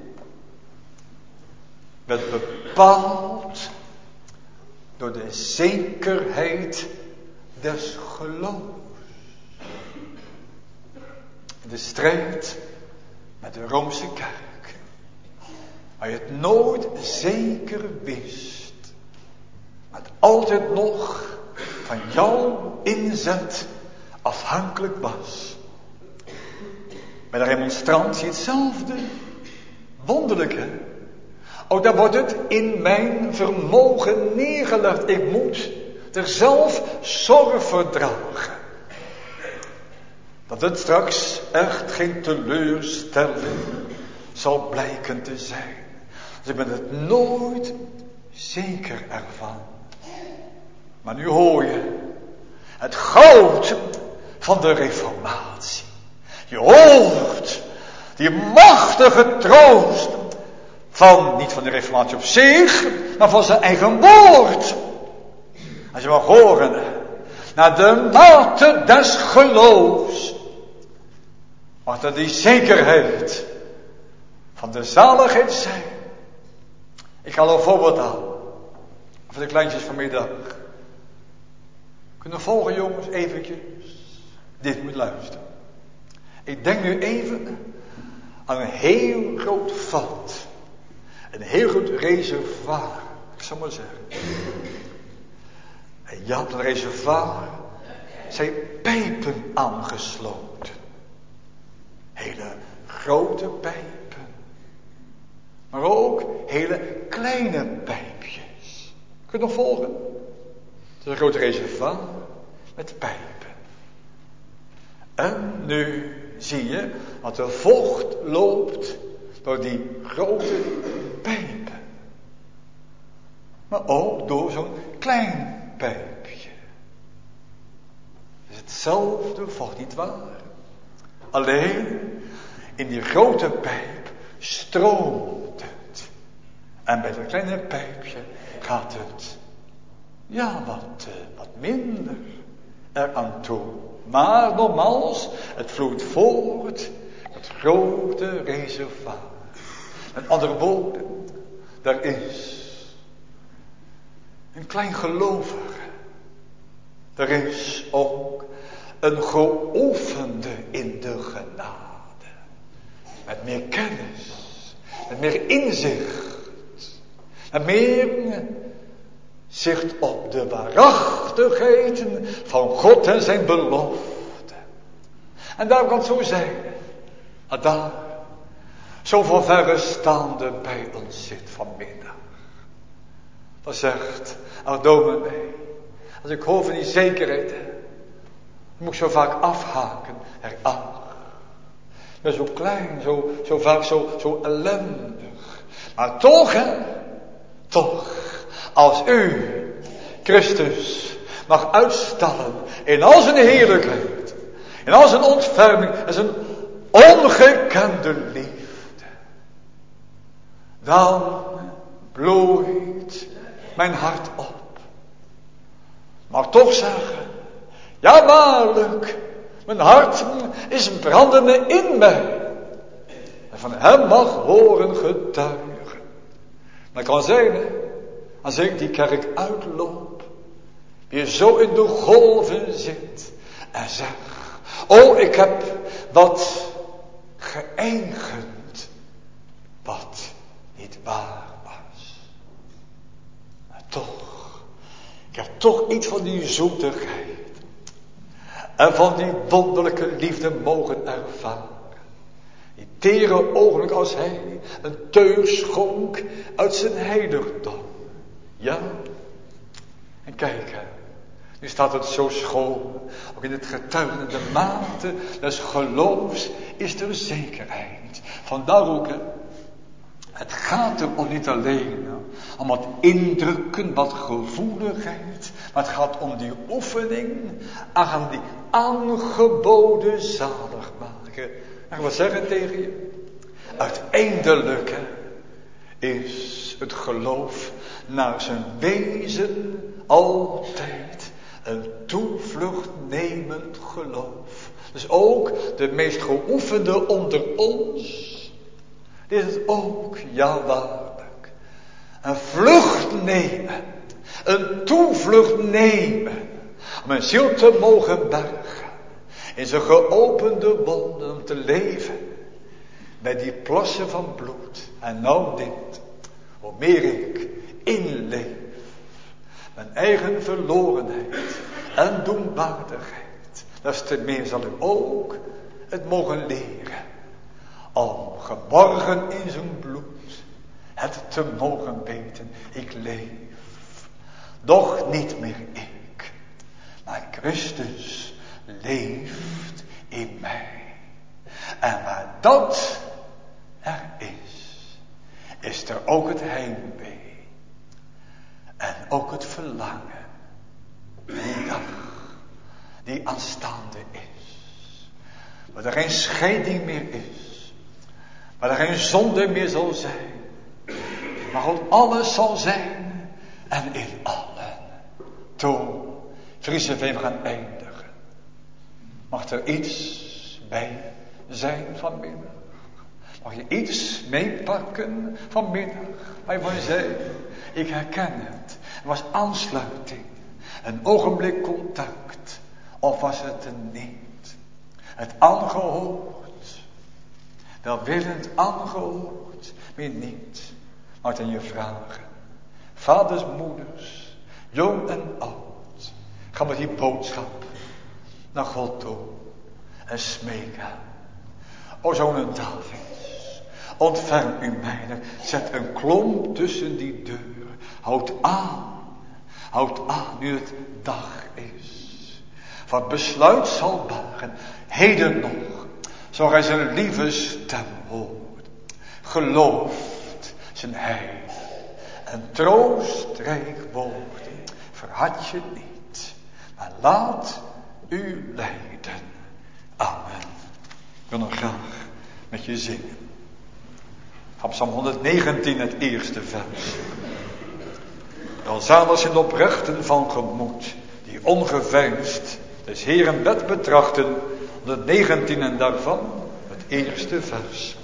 werd bepaald door de zekerheid des geloofs. De strijd met de Roomse kerk, waar je het nooit zeker wist, maar het altijd nog van jouw inzet afhankelijk was. Bij de remonstrantie hetzelfde. Wonderlijk, hè? Ook daar wordt het in mijn vermogen neergelegd. Ik moet er zelf zorg voor dragen. Dat het straks echt geen teleurstelling zal blijken te zijn. Dus ik ben het nooit zeker ervan. Maar nu hoor je het goud van de reformatie. Je hoort die machtige troost van, niet van de reformatie op zich, maar van zijn eigen woord. Als je mag horen, naar de mate des geloofs, mag er die zekerheid van de zaligheid zijn. Ik ga al een voorbeeld aan, voor de kleintjes vanmiddag. Kunnen volgen, jongens, eventjes. Dit moet luisteren. Ik denk nu even aan een heel groot vat. Een heel groot reservoir. Ik zal maar zeggen. En je had een reservoir zijn pijpen aangesloten. Hele grote pijpen. Maar ook hele kleine pijpjes. Kun je nog volgen? Het is een groot reservoir met pijpen. En nu zie je dat er vocht loopt door die grote pijpen. Maar ook door zo'n klein pijpje. Het is hetzelfde vocht, niet waar? Alleen in die grote pijp stroomt het. En bij dat kleine pijpje gaat het wat minder eraan toe. Maar nogmaals, het vloeit voort, het grote reservoir. Met andere woorden, er is een klein gelovige. Er is ook een geoefende in de genade. Met meer kennis, met meer inzicht, met meer zicht op de waarachtigheden van God en zijn belofte. En daar kan het zo zijn, dat daar zoveel verrestaande bij ons zit vanmiddag. Dat zegt, dominee, als ik hoor van die zekerheid, moet ik zo vaak afhaken eraan. Ik ben zo klein, zo vaak zo ellendig. Maar toch, als u Christus mag uitstallen in al zijn heerlijkheid, in al zijn ontferming en zijn ongekende liefde, dan bloeit mijn hart op. Mag toch zeggen, ja waarlijk, mijn hart is brandende in mij. En van hem mag horen getuigen. Maar het kan zijn, als ik die kerk uitloop, weer zo in de golven zit en zeg, ik heb wat geëigend, wat niet waar was. Maar toch, ik heb toch iets van die zoetigheid en van die wonderlijke liefde mogen ervaren. Die tere ogenblik als hij een teug schonk uit zijn heiligdom. Ja, en kijk, nu staat het zo schoon, ook in het getuigen, de mate des geloofs is er zekerheid. Vandaar ook, het gaat er om niet alleen om wat indrukken, wat gevoeligheid, maar het gaat om die oefening aan die aangeboden zaligmaker. En ik wil zeggen tegen je, uiteindelijk is het geloof naar zijn wezen altijd een toevluchtnemend geloof. Dus ook de meest geoefende onder ons is het ook, ja waarlijk, een vlucht nemen, een toevlucht nemen, om een ziel te mogen bergen, in zijn geopende wonden om te leven, bij die plassen van bloed. En nou dit, hoe meer ik inleef, mijn eigen verlorenheid en doenwaardigheid, des te meer zal ik ook het mogen leren, om geborgen in zijn bloed het te mogen weten. Ik leef, doch niet meer ik, maar Christus leeft in mij. En waar dat er is er ook het heimwee. En ook het verlangen. Die dag die aanstaande is. Waar er geen scheiding meer is. Waar er geen zonde meer zal zijn. Maar God alles zal zijn. En in allen. Toen Friese Veen gaan eindigen. Mag er iets bij zijn vanmiddag? Mag je iets meepakken vanmiddag? Waar je van zei, ik herken het. Er was aansluiting. Een ogenblik contact. Of was het een niet? Het aangehoord. Welwillend aangehoord. Maar niet. Maar aan je vragen. Vaders, moeders. Jong en oud. Ga met die boodschap naar God toe en smeken. O zoon Davids, ontferm u mij, zet een klomp tussen die deuren. Houd aan nu het dag is. Wat besluit zal baren, heden nog, zo hij zijn lieve stem hoort. Gelooft zijn heil en troostrijk woord. Verhard je niet, maar laat u leiden. Amen. Ik wil nog graag met je zingen. Van Psalm 119, het eerste vers. Welzalig zijn de oprechten van gemoed, die ongeveinsd des Heeren wet betrachten. 119 en daarvan het eerste vers.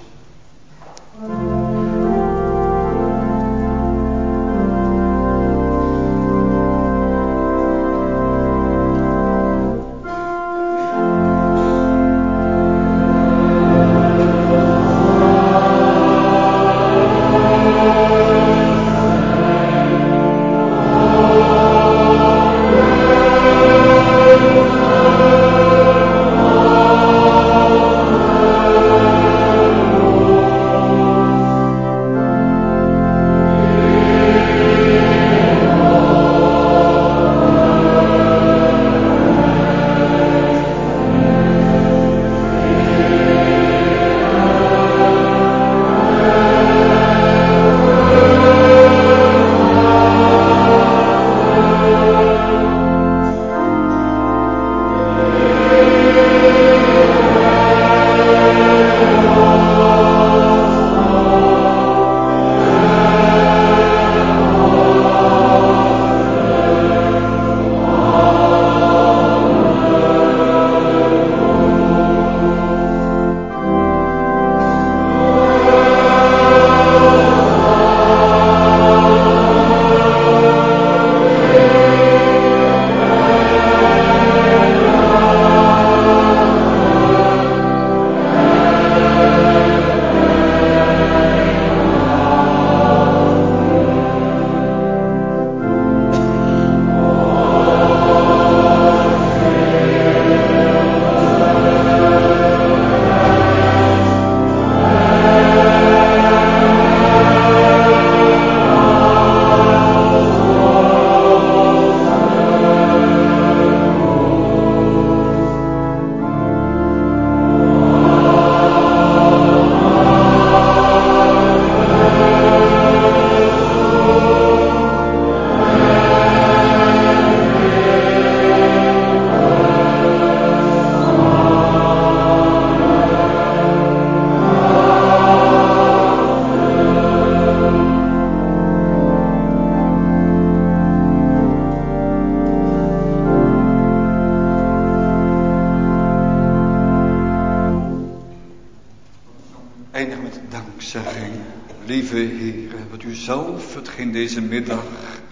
Lieve Heere, wat u zelf hetgeen deze middag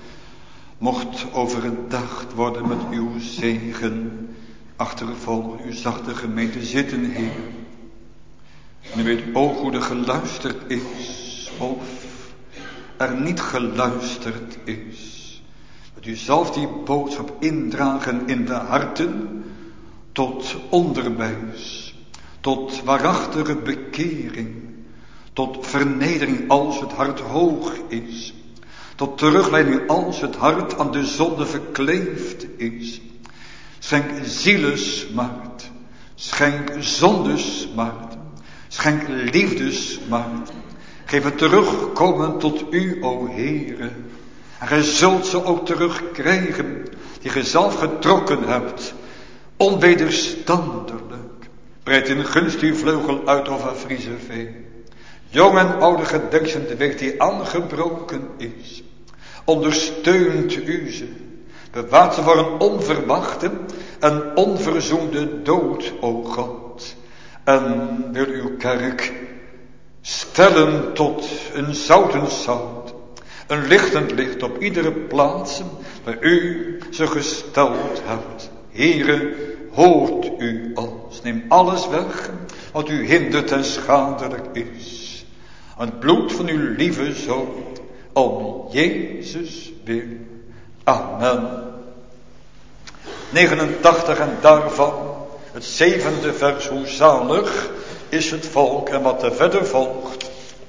mocht overdacht worden met uw zegen, achtervolgen uw zachte gemeente zitten, Heer. En u weet ook hoe er geluisterd is, of er niet geluisterd is. Dat u zelf die boodschap indragen in de harten, tot onderwijs, tot waarachtige bekering, tot vernedering als het hart hoog is, tot terugleiding als het hart aan de zonde verkleefd is. Schenk zielesmart, schenk zondesmart, schenk liefdesmart. Geef het terugkomen tot u, o Heere. En gij zult ze ook terugkrijgen, die gij zelf getrokken hebt, onwederstandelijk. Breid in gunst uw vleugel uit over Friese vee. Jong en oude gedenksten teweeg die aangebroken is. Ondersteunt u ze. Bewaart ze voor een onverwachte en onverzoende dood, o God. En wil uw kerk stellen tot een zoutend zout. Een lichtend licht op iedere plaats waar u ze gesteld hebt. Heere, hoort u ons. Neem alles weg wat u hindert en schadelijk is. Aan het bloed van uw lieve Zoon, om Jezus wil. Amen. 89 en daarvan Het 7e vers, hoe zalig is het volk en wat er verder volgt.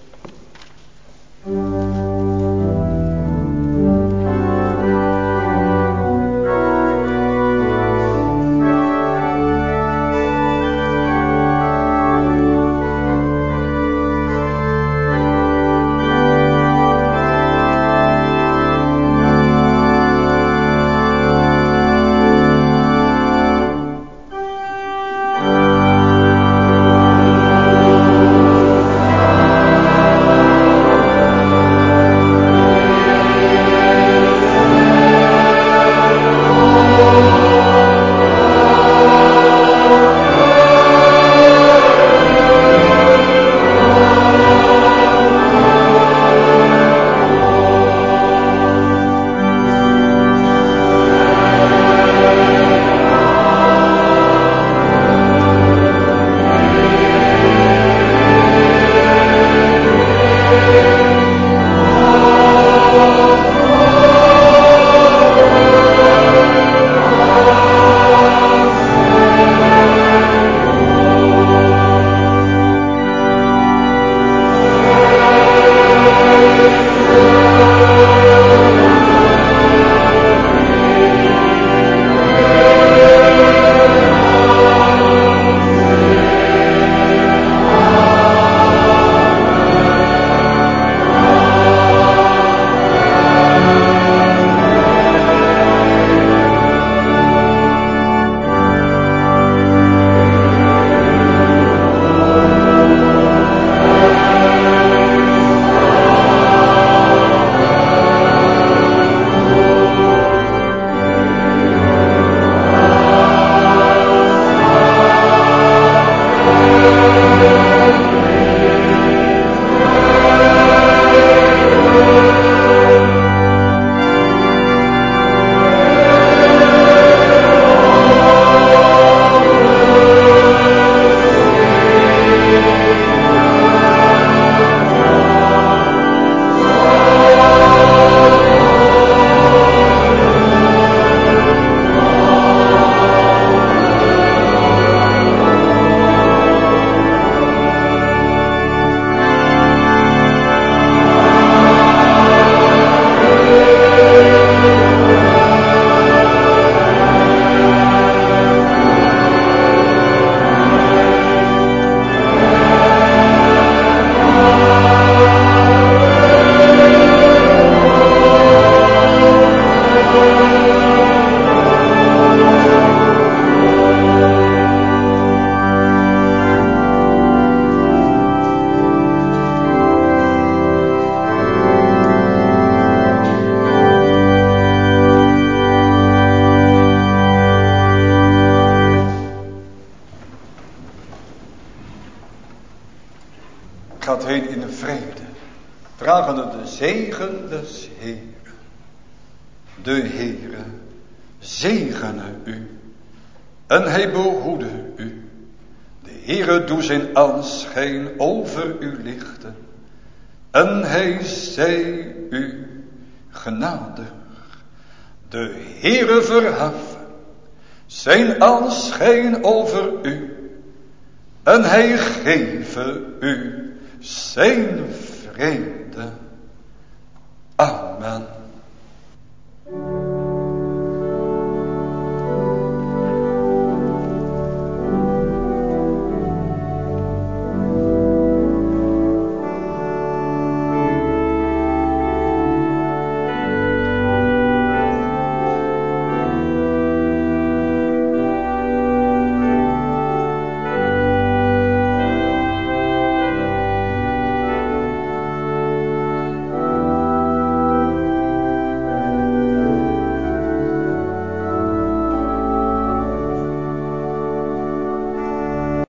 Gaat heen in de vrede, vragende de zegen des Heeren. De Heere zegene u en hij behoede u. De Heere doe zijn aanschijn over u lichten en hij zij u genadig. De Heere verheffen zijn aanschijn over u en hij geeve u zijn vrede. Amen.